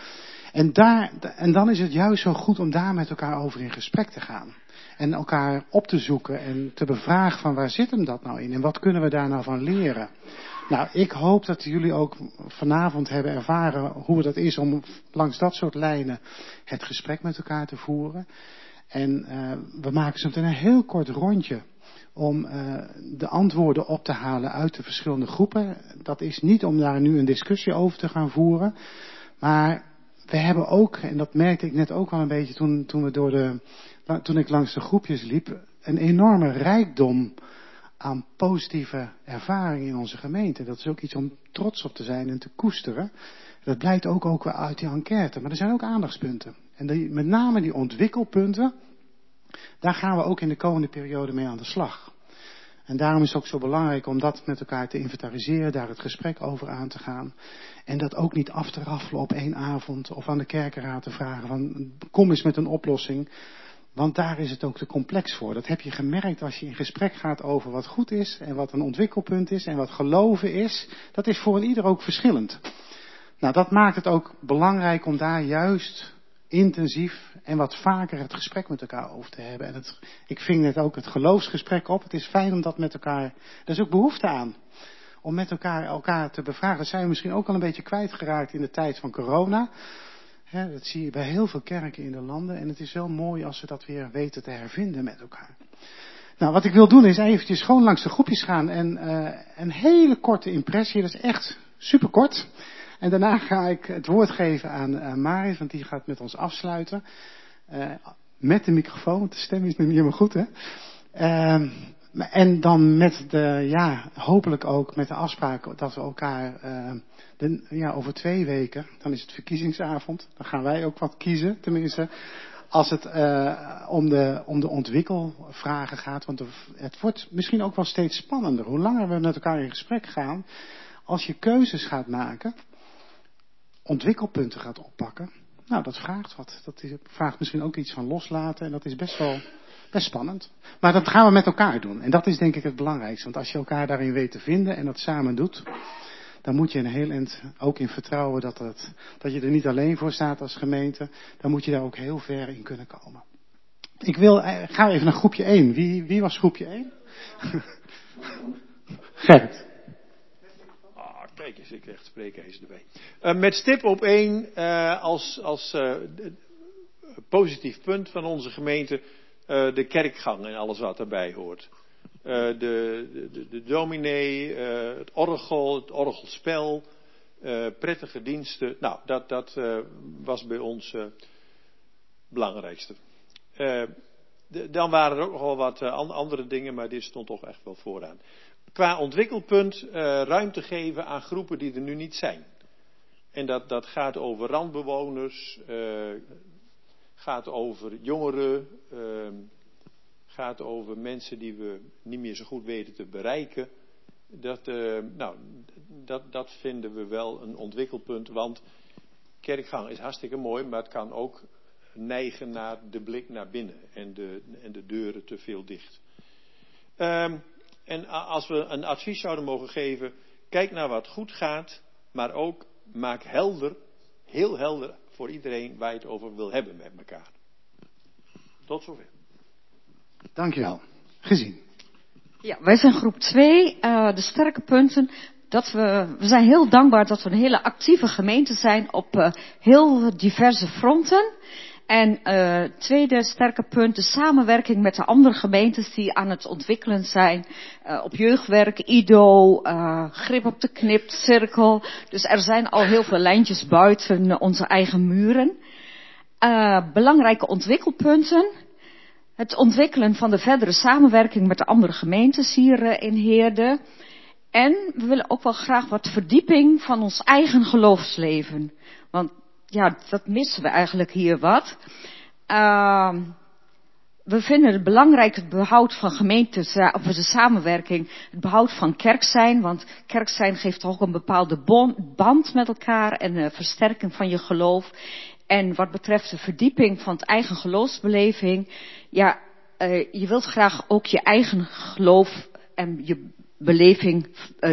En dan is het juist zo goed om daar met elkaar over in gesprek te gaan. En elkaar op te zoeken en te bevragen van waar zit hem dat nou in? En wat kunnen we daar nou van leren? Nou, ik hoop dat jullie ook vanavond hebben ervaren hoe dat is om langs dat soort lijnen het gesprek met elkaar te voeren. En we maken zo meteen een heel kort rondje om de antwoorden op te halen uit de verschillende groepen. Dat is niet om daar nu een discussie over te gaan voeren. Maar we hebben ook, en dat merkte ik net ook wel een beetje toen ik langs de groepjes liep, een enorme rijkdom aan positieve ervaringen in onze gemeente. Dat is ook iets om trots op te zijn en te koesteren. Dat blijkt ook wel uit die enquête. Maar er zijn ook aandachtspunten. En met name die ontwikkelpunten, daar gaan we ook in de komende periode mee aan de slag. En daarom is het ook zo belangrijk om dat met elkaar te inventariseren, daar het gesprek over aan te gaan. En dat ook niet af te raffelen op 1 avond of aan de kerkenraad te vragen van kom eens met een oplossing. Want daar is het ook te complex voor. Dat heb je gemerkt als je in gesprek gaat over wat goed is en wat een ontwikkelpunt is en wat geloven is. Dat is voor een ieder ook verschillend. Nou, dat maakt het ook belangrijk om daar juist intensief en wat vaker het gesprek met elkaar over te hebben. En ik ving net ook het geloofsgesprek op. Het is fijn om dat met elkaar, er is ook behoefte aan. Om met elkaar te bevragen. Dat zijn we misschien ook al een beetje kwijtgeraakt in de tijd van corona. Dat zie je bij heel veel kerken in de landen. En het is wel mooi als we dat weer weten te hervinden met elkaar. Nou, wat ik wil doen is eventjes gewoon langs de groepjes gaan en een hele korte impressie. Dat is echt superkort. En daarna ga ik het woord geven aan Maris, want die gaat met ons afsluiten. Met de microfoon, want de stem is nu niet helemaal goed, hè. En dan met hopelijk ook met de afspraak dat we elkaar over 2 weken, dan is het verkiezingsavond. Dan gaan wij ook wat kiezen, tenminste. Als het om de ontwikkelvragen gaat, want het wordt misschien ook wel steeds spannender. Hoe langer we met elkaar in gesprek gaan, als je keuzes gaat maken, ontwikkelpunten gaat oppakken, nou dat vraagt wat. Dat vraagt misschien ook iets van loslaten en dat is best spannend. Maar dat gaan we met elkaar doen en dat is denk ik het belangrijkste. Want als je elkaar daarin weet te vinden en dat samen doet, dan moet je een heel eind ook in vertrouwen dat je er niet alleen voor staat als gemeente. Dan moet je daar ook heel ver in kunnen komen. Ga even naar groepje 1. Wie was groepje 1? Gert. Kijk eens, ik krijg spreekijzer erbij. Met stip op 1 als positief punt van onze gemeente de kerkgang en alles wat daarbij hoort. De dominee, het orgel, het orgelspel, prettige diensten. Nou, dat was bij ons het belangrijkste. Dan waren er ook nog wel wat andere dingen, maar dit stond toch echt wel vooraan. Qua ontwikkelpunt ruimte geven aan groepen die er nu niet zijn. En dat gaat over randbewoners, gaat over jongeren, gaat over mensen die we niet meer zo goed weten te bereiken. Dat vinden we wel een ontwikkelpunt, want kerkgang is hartstikke mooi, maar het kan ook neigen naar de blik naar binnen en de deuren te veel dicht. En als we een advies zouden mogen geven, kijk naar wat goed gaat, maar ook maak helder, heel helder voor iedereen waar je het over wil hebben met elkaar. Tot zover. Dankjewel. Gezien. Ja, wij zijn groep 2. De sterke punten. We zijn heel dankbaar dat we een hele actieve gemeente zijn op heel diverse fronten. En tweede sterke punt, de samenwerking met de andere gemeentes die aan het ontwikkelen zijn. Op jeugdwerk, IDO, grip op de knip, cirkel. Dus er zijn al heel veel lijntjes buiten onze eigen muren. Belangrijke ontwikkelpunten. Het ontwikkelen van de verdere samenwerking met de andere gemeentes hier in Heerde. En we willen ook wel graag wat verdieping van ons eigen geloofsleven. Want ja, dat missen we eigenlijk hier wat. We vinden het belangrijk het behoud van gemeentes, of de samenwerking, het behoud van kerk zijn. Want kerk zijn geeft ook een bepaalde band met elkaar en versterking van je geloof. En wat betreft de verdieping van het eigen geloofsbeleving, ja, je wilt graag ook je eigen geloof en je beleving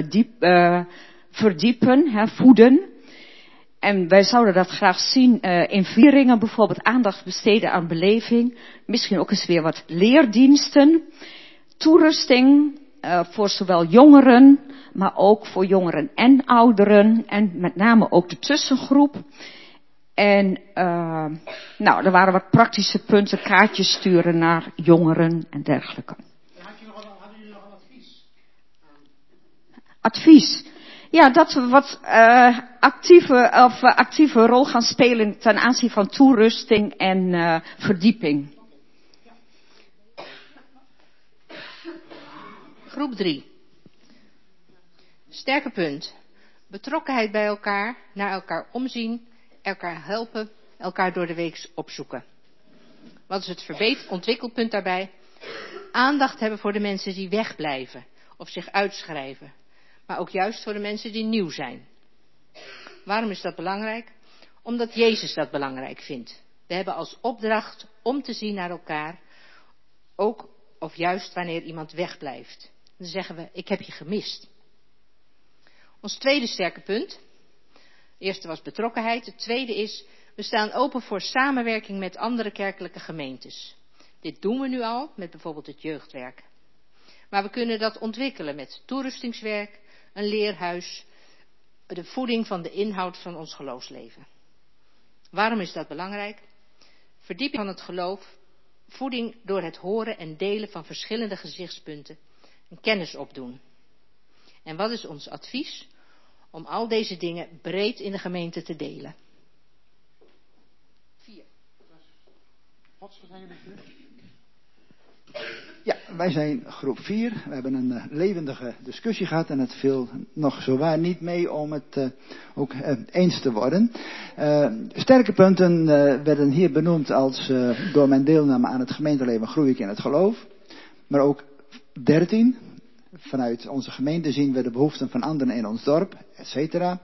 verdiepen, voeden. En wij zouden dat graag zien in vieringen, bijvoorbeeld aandacht besteden aan beleving. Misschien ook eens weer wat leerdiensten. Toerusting voor zowel jongeren, maar ook voor jongeren en ouderen. En met name ook de tussengroep. En er waren wat praktische punten, kaartjes sturen naar jongeren en dergelijke. Hadden jullie nog een advies? Advies? Ja, dat we wat actieve rol gaan spelen ten aanzien van toerusting en verdieping. Groep 3. Sterke punt. Betrokkenheid bij elkaar, naar elkaar omzien, elkaar helpen, elkaar door de week opzoeken. Wat is het ontwikkelpunt daarbij? Aandacht hebben voor de mensen die wegblijven of zich uitschrijven. Maar ook juist voor de mensen die nieuw zijn. Waarom is dat belangrijk? Omdat Jezus dat belangrijk vindt. We hebben als opdracht om te zien naar elkaar. Ook of juist wanneer iemand wegblijft. Dan zeggen we, ik heb je gemist. Ons tweede sterke punt. De eerste was betrokkenheid. Het tweede is, we staan open voor samenwerking met andere kerkelijke gemeentes. Dit doen we nu al met bijvoorbeeld het jeugdwerk. Maar we kunnen dat ontwikkelen met toerustingswerk, een leerhuis, de voeding van de inhoud van ons geloofsleven. Waarom is dat belangrijk? Verdieping van het geloof voeding door het horen en delen van verschillende gezichtspunten en kennis opdoen. En wat is ons advies? Om al deze dingen breed in de gemeente te delen. 4. Wat zijn jullie? Ja, wij zijn groep 4. We hebben een levendige discussie gehad en het viel nog zowaar niet mee om het ook eens te worden. Sterke punten werden hier benoemd als door mijn deelname aan het gemeenteleven groei ik in het geloof. Maar ook 13. Vanuit onze gemeente zien we de behoeften van anderen in ons dorp, et cetera.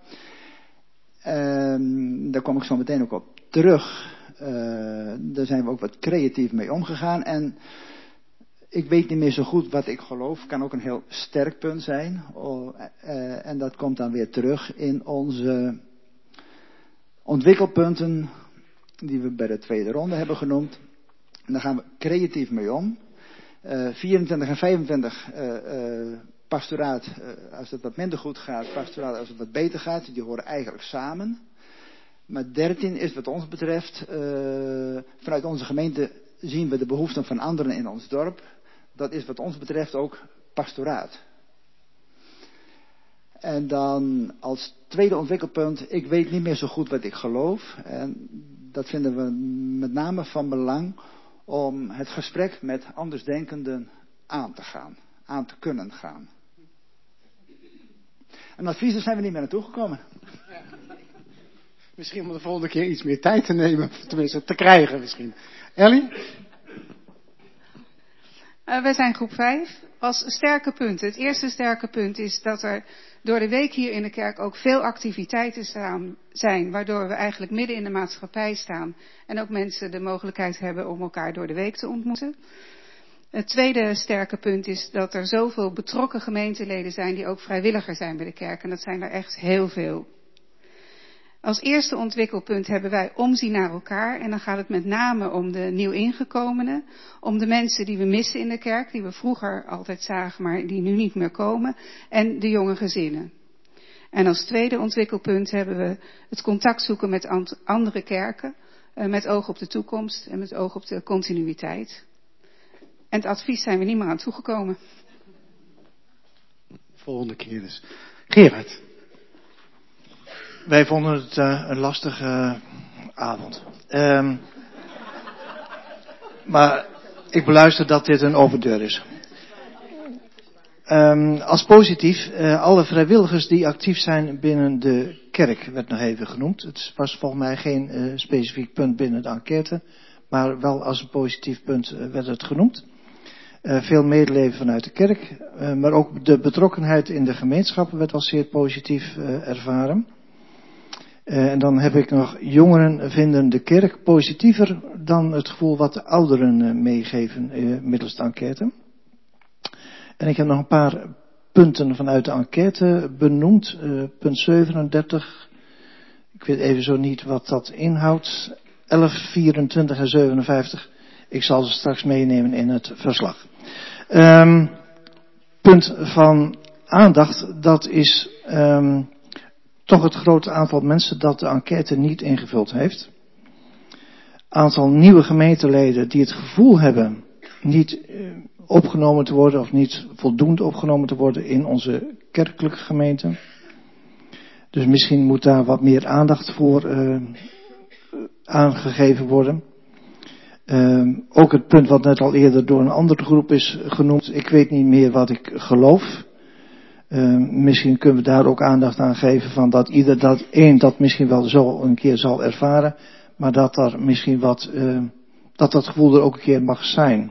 Daar kom ik zo meteen ook op terug. Daar zijn we ook wat creatief mee omgegaan. En ik weet niet meer zo goed wat ik geloof. Kan ook een heel sterk punt zijn. En dat komt dan weer terug in onze ontwikkelpunten die we bij de tweede ronde hebben genoemd. En daar gaan we creatief mee om. 24 en 25 pastoraat als het wat minder goed gaat, pastoraat als het wat beter gaat, die horen eigenlijk samen. Maar 13 is wat ons betreft, vanuit onze gemeente zien we de behoeften van anderen in ons dorp. Dat is wat ons betreft ook pastoraat. En dan als tweede ontwikkelpunt, ik weet niet meer zo goed wat ik geloof. En dat vinden we met name van belang om het gesprek met andersdenkenden aan te gaan, aan te kunnen gaan. En adviezen zijn we niet meer naartoe gekomen. Ja. Misschien om de volgende keer iets meer tijd te nemen, tenminste te krijgen misschien. Ellie? Wij zijn groep 5. Als sterke punten. Het eerste sterke punt is dat er door de week hier in de kerk ook veel activiteiten zijn, waardoor we eigenlijk midden in de maatschappij staan en ook mensen de mogelijkheid hebben om elkaar door de week te ontmoeten. Het tweede sterke punt is dat er zoveel betrokken gemeenteleden zijn die ook vrijwilliger zijn bij de kerk en dat zijn er echt heel veel. Als eerste ontwikkelpunt hebben wij omzien naar elkaar en dan gaat het met name om de nieuw ingekomenen, om de mensen die we missen in de kerk, die we vroeger altijd zagen, maar die nu niet meer komen, en de jonge gezinnen. En als tweede ontwikkelpunt hebben we het contact zoeken met andere kerken, met oog op de toekomst en met oog op de continuïteit. En het advies zijn we niet meer aan toegekomen. Volgende keer dus. Gerard. Wij vonden het een lastige avond. Maar ik beluister dat dit een open deur is. Als positief, alle vrijwilligers die actief zijn binnen de kerk werd nog even genoemd. Het was volgens mij geen specifiek punt binnen de enquête, maar wel als een positief punt werd het genoemd. Veel medeleven vanuit de kerk, maar ook de betrokkenheid in de gemeenschappen werd als zeer positief ervaren. En dan heb ik nog, jongeren vinden de kerk positiever dan het gevoel wat de ouderen meegeven middels de enquête. En ik heb nog een paar punten vanuit de enquête benoemd. Punt 37, ik weet even zo niet wat dat inhoudt. 11, 24 en 57. Ik zal ze straks meenemen in het verslag. Punt van aandacht, dat is toch het grote aantal mensen dat de enquête niet ingevuld heeft. Aantal nieuwe gemeenteleden die het gevoel hebben niet opgenomen te worden of niet voldoende opgenomen te worden in onze kerkelijke gemeente. Dus misschien moet daar wat meer aandacht voor aangegeven worden. Ook het punt wat net al eerder door een andere groep is genoemd. Ik weet niet meer wat ik geloof. Misschien kunnen we daar ook aandacht aan geven van dat ieder dat misschien wel zo een keer zal ervaren. Maar dat er misschien dat gevoel er ook een keer mag zijn.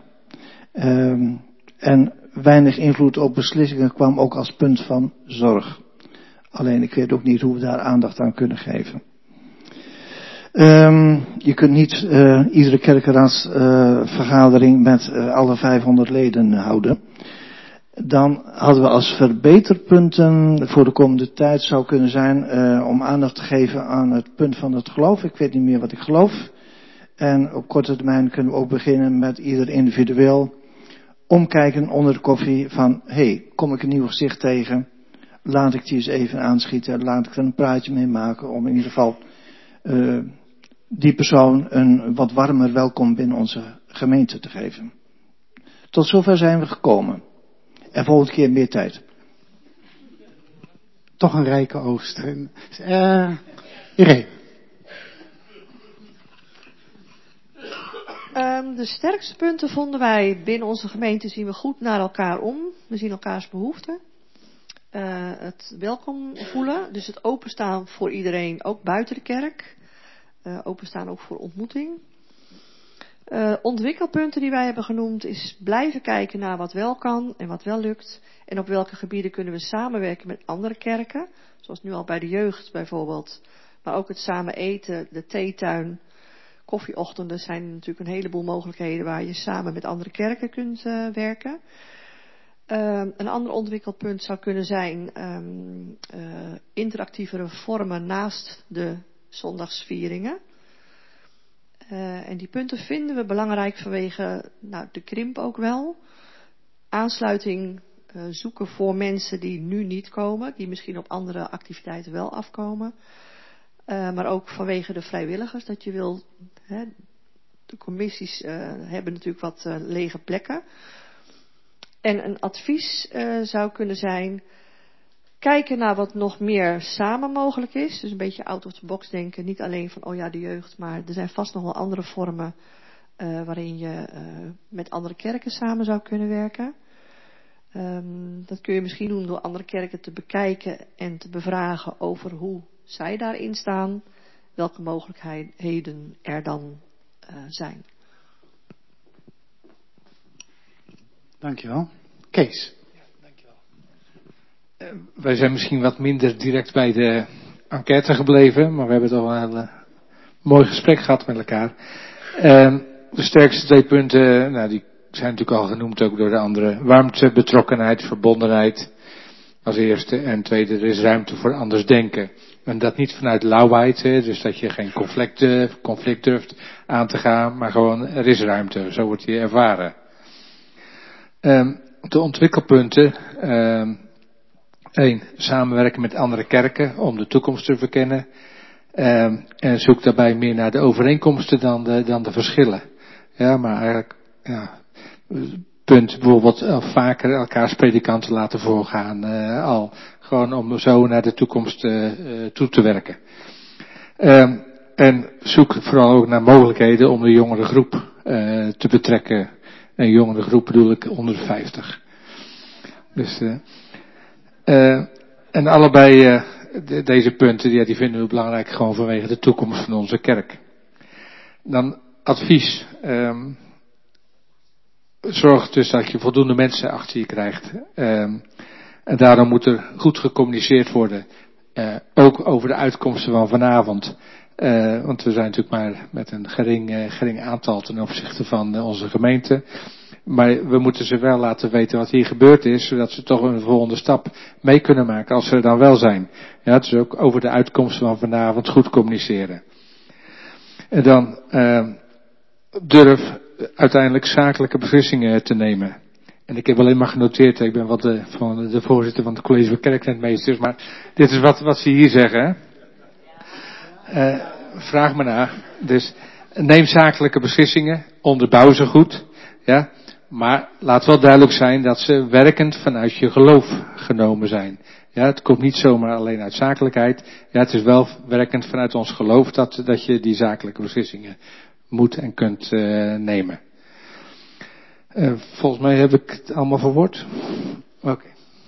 En weinig invloed op beslissingen kwam ook als punt van zorg. Alleen ik weet ook niet hoe we daar aandacht aan kunnen geven. Je kunt niet iedere kerkenraadsvergadering met alle 500 leden houden. Dan hadden we als verbeterpunten voor de komende tijd zou kunnen zijn om aandacht te geven aan het punt van het geloof. Ik weet niet meer wat ik geloof. En op korte termijn kunnen we ook beginnen met ieder individueel omkijken onder de koffie van kom ik een nieuw gezicht tegen? Laat ik die eens even aanschieten. Laat ik er een praatje mee maken om in ieder geval die persoon een wat warmer welkom binnen onze gemeente te geven. Tot zover zijn we gekomen. En volgende keer meer tijd. Toch een rijke oogst. Irene. De sterkste punten vonden wij binnen onze gemeente: zien we goed naar elkaar om. We zien elkaars behoeften. Het welkom voelen, dus het openstaan voor iedereen, ook buiten de kerk. Openstaan ook voor ontmoeting. Ontwikkelpunten die wij hebben genoemd is blijven kijken naar wat wel kan en wat wel lukt. En op welke gebieden kunnen we samenwerken met andere kerken. Zoals nu al bij de jeugd bijvoorbeeld. Maar ook het samen eten, de theetuin, koffieochtenden zijn natuurlijk een heleboel mogelijkheden waar je samen met andere kerken kunt werken. Een ander ontwikkelpunt zou kunnen zijn interactievere vormen naast de zondagsvieringen. En die punten vinden we belangrijk vanwege de krimp ook wel. Aansluiting zoeken voor mensen die nu niet komen, die misschien op andere activiteiten wel afkomen. Maar ook vanwege de vrijwilligers, dat je wil. De commissies hebben natuurlijk wat lege plekken. En een advies zou kunnen zijn: kijken naar wat nog meer samen mogelijk is. Dus een beetje out of the box denken. Niet alleen van de jeugd, maar er zijn vast nog wel andere vormen waarin je met andere kerken samen zou kunnen werken. Dat kun je misschien doen door andere kerken te bekijken en te bevragen over hoe zij daarin staan. Welke mogelijkheden er dan zijn. Dankjewel. Kees. Wij zijn misschien wat minder direct bij de enquête gebleven, maar we hebben toch wel een mooi gesprek gehad met elkaar. De sterkste 2 punten, die zijn natuurlijk al genoemd ook door de anderen. Warmte, betrokkenheid, verbondenheid als eerste. En tweede, er is ruimte voor anders denken. En dat niet vanuit lauwheid, dus dat je geen conflict durft aan te gaan, maar gewoon er is ruimte, zo wordt die ervaren. De ontwikkelpunten. 1. Samenwerken met andere kerken om de toekomst te verkennen. En zoek daarbij meer naar de overeenkomsten dan de verschillen. Ja, maar eigenlijk, punt bijvoorbeeld vaker elkaars predikanten laten voorgaan. Al gewoon om zo naar de toekomst toe te werken. En zoek vooral ook naar mogelijkheden om de jongere groep te betrekken. En jongere groep bedoel ik onder de 50. Dus en allebei deze punten die vinden we belangrijk gewoon vanwege de toekomst van onze kerk. Dan advies. Zorg dus dat je voldoende mensen achter je krijgt. En daarom moet er goed gecommuniceerd worden. Ook over de uitkomsten van vanavond. Want we zijn natuurlijk maar met een gering aantal ten opzichte van onze gemeente. Maar we moeten ze wel laten weten wat hier gebeurd is, zodat ze toch een volgende stap mee kunnen maken als ze er dan wel zijn. Ja, dus ook over de uitkomsten van vanavond goed communiceren. En dan durf uiteindelijk zakelijke beslissingen te nemen. En ik heb alleen maar genoteerd, ik ben wat van de voorzitter van het college van kerkentmeesters, maar dit is wat ze hier zeggen. Vraag me na. Dus neem zakelijke beslissingen, onderbouw ze goed. Ja, maar laat wel duidelijk zijn dat ze werkend vanuit je geloof genomen zijn. Ja, het komt niet zomaar alleen uit zakelijkheid. Ja, het is wel werkend vanuit ons geloof dat je die zakelijke beslissingen moet en kunt nemen. Volgens mij heb ik het allemaal verwoord. Oké.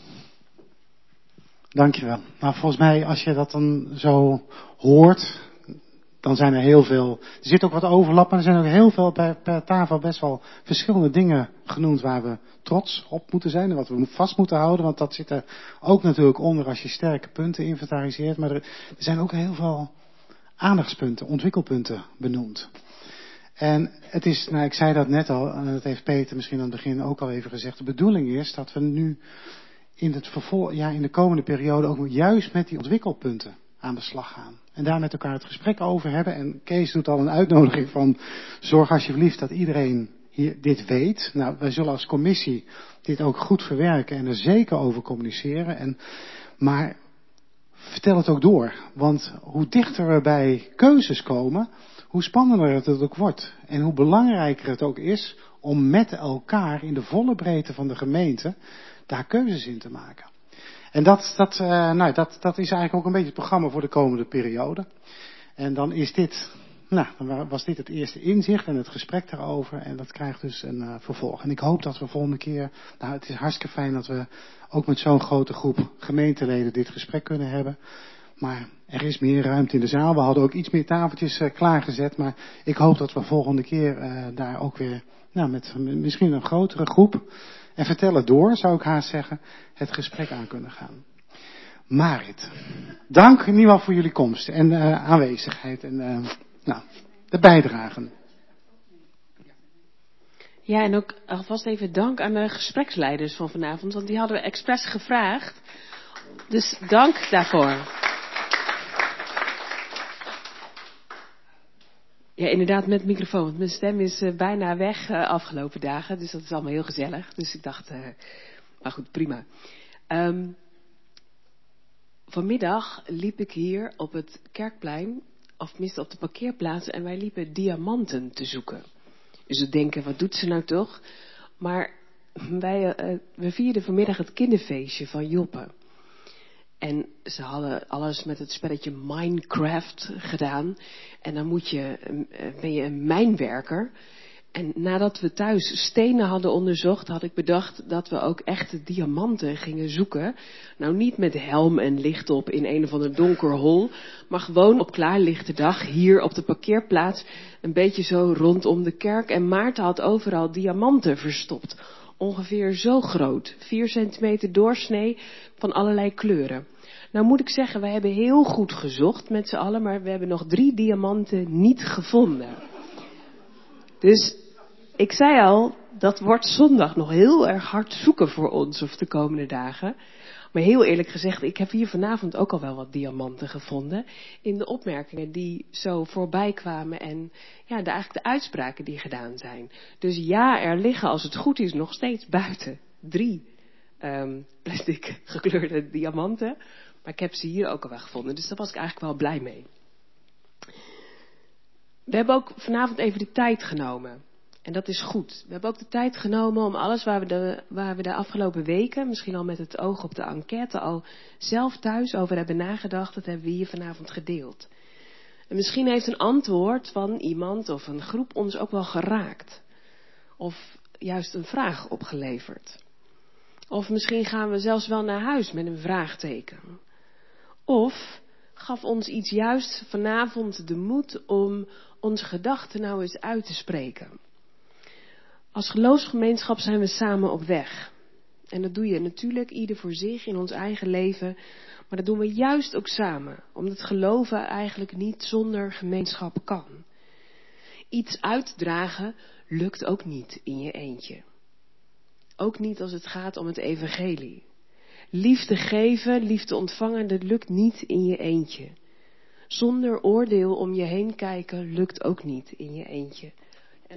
Dankjewel. Nou, volgens mij als je dat dan zo hoort, dan zijn er heel veel. Er zit ook wat overlap, maar er zijn ook heel veel per tafel best wel verschillende dingen genoemd waar we trots op moeten zijn en wat we vast moeten houden. Want dat zit er ook natuurlijk onder als je sterke punten inventariseert. Maar er zijn ook heel veel aandachtspunten, ontwikkelpunten benoemd. En het is, ik zei dat net al, en dat heeft Peter misschien aan het begin ook al even gezegd. De bedoeling is dat we nu in de komende periode ook juist met die ontwikkelpunten aan de slag gaan. En daar met elkaar het gesprek over hebben. En Kees doet al een uitnodiging van, zorg alsjeblieft dat iedereen hier dit weet. Nou, wij zullen als commissie dit ook goed verwerken en er zeker over communiceren. Maar vertel het ook door. Want hoe dichter we bij keuzes komen, hoe spannender het ook wordt. En hoe belangrijker het ook is om met elkaar in de volle breedte van de gemeente daar keuzes in te maken. En dat is eigenlijk ook een beetje het programma voor de komende periode. En dan is dit, dan was dit het eerste inzicht en het gesprek daarover. En dat krijgt dus een vervolg. En ik hoop dat we volgende keer, het is hartstikke fijn dat we ook met zo'n grote groep gemeenteleden dit gesprek kunnen hebben. Maar er is meer ruimte in de zaal. We hadden ook iets meer tafeltjes klaargezet. Maar ik hoop dat we volgende keer daar ook weer met misschien een grotere groep. En vertel het door, zou ik haast zeggen, het gesprek aan kunnen gaan. Marit, dank in ieder geval voor jullie komst en aanwezigheid en de bijdragen. Ja, en ook alvast even dank aan de gespreksleiders van vanavond, want die hadden we expres gevraagd. Dus dank daarvoor. Ja, inderdaad met microfoon, want mijn stem is bijna weg afgelopen dagen, dus dat is allemaal heel gezellig. Dus ik dacht, maar goed, prima. Vanmiddag liep ik hier op het Kerkplein, of tenminste op de parkeerplaats, en wij liepen diamanten te zoeken. Dus we denken, wat doet ze nou toch? Maar we vierden vanmiddag het kinderfeestje van Joppe. En ze hadden alles met het spelletje Minecraft gedaan. En dan ben je een mijnwerker. En nadat we thuis stenen hadden onderzocht, had ik bedacht dat we ook echte diamanten gingen zoeken. Nou, niet met helm en licht op in een of ander donker hol, maar gewoon op klaarlichte dag hier op de parkeerplaats, een beetje zo rondom de kerk. En Maarten had overal diamanten verstopt. Ongeveer zo groot, 4 centimeter doorsnee van allerlei kleuren. Nou moet ik zeggen, wij hebben heel goed gezocht met z'n allen, maar we hebben nog 3 diamanten niet gevonden. Dus ik zei al, dat wordt zondag nog heel erg hard zoeken voor ons of de komende dagen. Maar heel eerlijk gezegd, ik heb hier vanavond ook al wel wat diamanten gevonden. In de opmerkingen die zo voorbij kwamen en eigenlijk de uitspraken die gedaan zijn. Dus ja, er liggen als het goed is nog steeds buiten 3 plastic gekleurde diamanten. Maar ik heb ze hier ook al wel gevonden, dus daar was ik eigenlijk wel blij mee. We hebben ook vanavond even de tijd genomen. En dat is goed. We hebben ook de tijd genomen om alles waar we de afgelopen weken, misschien al met het oog op de enquête, al zelf thuis over hebben nagedacht. Dat hebben we hier vanavond gedeeld. En misschien heeft een antwoord van iemand of een groep ons ook wel geraakt. Of juist een vraag opgeleverd. Of misschien gaan we zelfs wel naar huis met een vraagteken. Of gaf ons iets juist vanavond de moed om onze gedachten nou eens uit te spreken. Als geloofsgemeenschap zijn we samen op weg. En dat doe je natuurlijk ieder voor zich in ons eigen leven. Maar dat doen we juist ook samen. Omdat geloven eigenlijk niet zonder gemeenschap kan. Iets uitdragen lukt ook niet in je eentje. Ook niet als het gaat om het evangelie. Liefde geven, liefde ontvangen, dat lukt niet in je eentje. Zonder oordeel om je heen kijken lukt ook niet in je eentje. En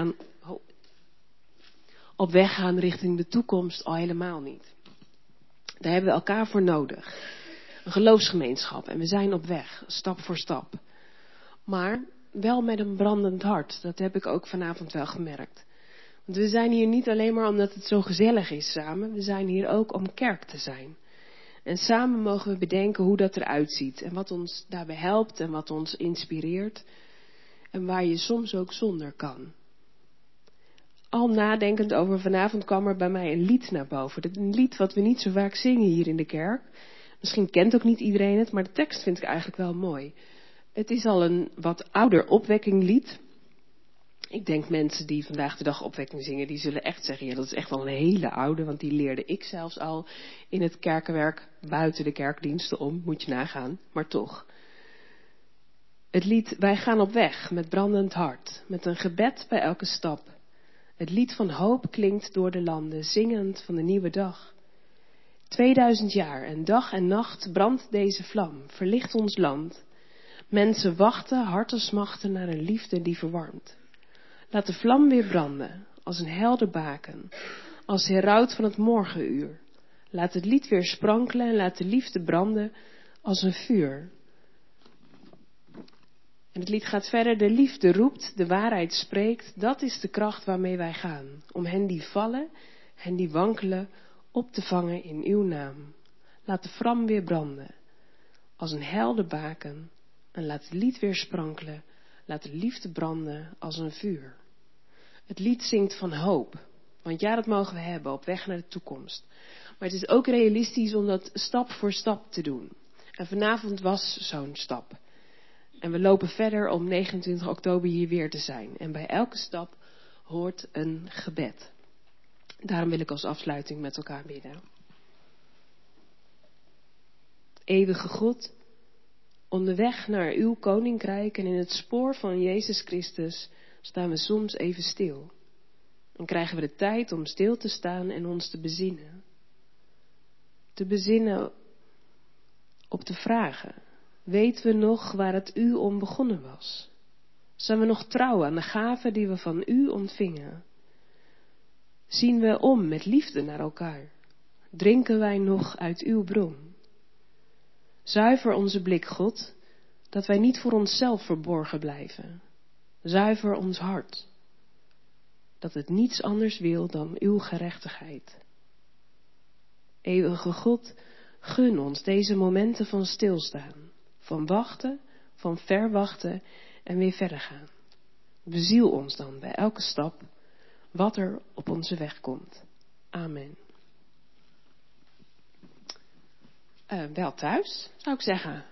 op weg gaan richting de toekomst al helemaal niet. Daar hebben we elkaar voor nodig. Een geloofsgemeenschap en we zijn op weg, stap voor stap. Maar wel met een brandend hart, dat heb ik ook vanavond wel gemerkt. Want we zijn hier niet alleen maar omdat het zo gezellig is samen, we zijn hier ook om kerk te zijn. En samen mogen we bedenken hoe dat eruit ziet en wat ons daarbij helpt en wat ons inspireert. En waar je soms ook zonder kan. Al nadenkend over vanavond kwam er bij mij een lied naar boven. Een lied wat we niet zo vaak zingen hier in de kerk. Misschien kent ook niet iedereen het, maar de tekst vind ik eigenlijk wel mooi. Het is al een wat ouder opwekkinglied. Ik denk mensen die vandaag de dag opwekking zingen, die zullen echt zeggen, ja dat is echt wel een hele oude, want die leerde ik zelfs al in het kerkenwerk buiten de kerkdiensten om, moet je nagaan, maar toch. Het lied Wij gaan op weg met brandend hart, met een gebed bij elke stap. Het lied van hoop klinkt door de landen, zingend van de nieuwe dag. 2000 jaar en dag en nacht brandt deze vlam, verlicht ons land. Mensen wachten, harten smachten naar een liefde die verwarmt. Laat de vlam weer branden, als een helder baken, als heraut van het morgenuur. Laat het lied weer sprankelen en laat de liefde branden als een vuur. En het lied gaat verder. De liefde roept, de waarheid spreekt. Dat is de kracht waarmee wij gaan. Om hen die vallen, hen die wankelen, op te vangen in uw naam. Laat de vlam weer branden, als een helder baken. En laat het lied weer sprankelen. Laat de liefde branden als een vuur. Het lied zingt van hoop. Want ja, dat mogen we hebben op weg naar de toekomst. Maar het is ook realistisch om dat stap voor stap te doen. En vanavond was zo'n stap. En we lopen verder om 29 oktober hier weer te zijn. En bij elke stap hoort een gebed. Daarom wil ik als afsluiting met elkaar bidden. Eeuwige God, onderweg naar uw koninkrijk en in het spoor van Jezus Christus staan we soms even stil. Dan krijgen we de tijd om stil te staan en ons te bezinnen. Te bezinnen op de vragen. Weten we nog waar het u om begonnen was? Zijn we nog trouw aan de gaven die we van u ontvingen? Zien we om met liefde naar elkaar? Drinken wij nog uit uw bron? Zuiver onze blik, God, dat wij niet voor onszelf verborgen blijven. Zuiver ons hart, dat het niets anders wil dan uw gerechtigheid. Eeuwige God, gun ons deze momenten van stilstaan, van wachten, van verwachten en weer verder gaan. Beziel ons dan bij elke stap wat er op onze weg komt. Amen. Wel thuis, zou ik zeggen.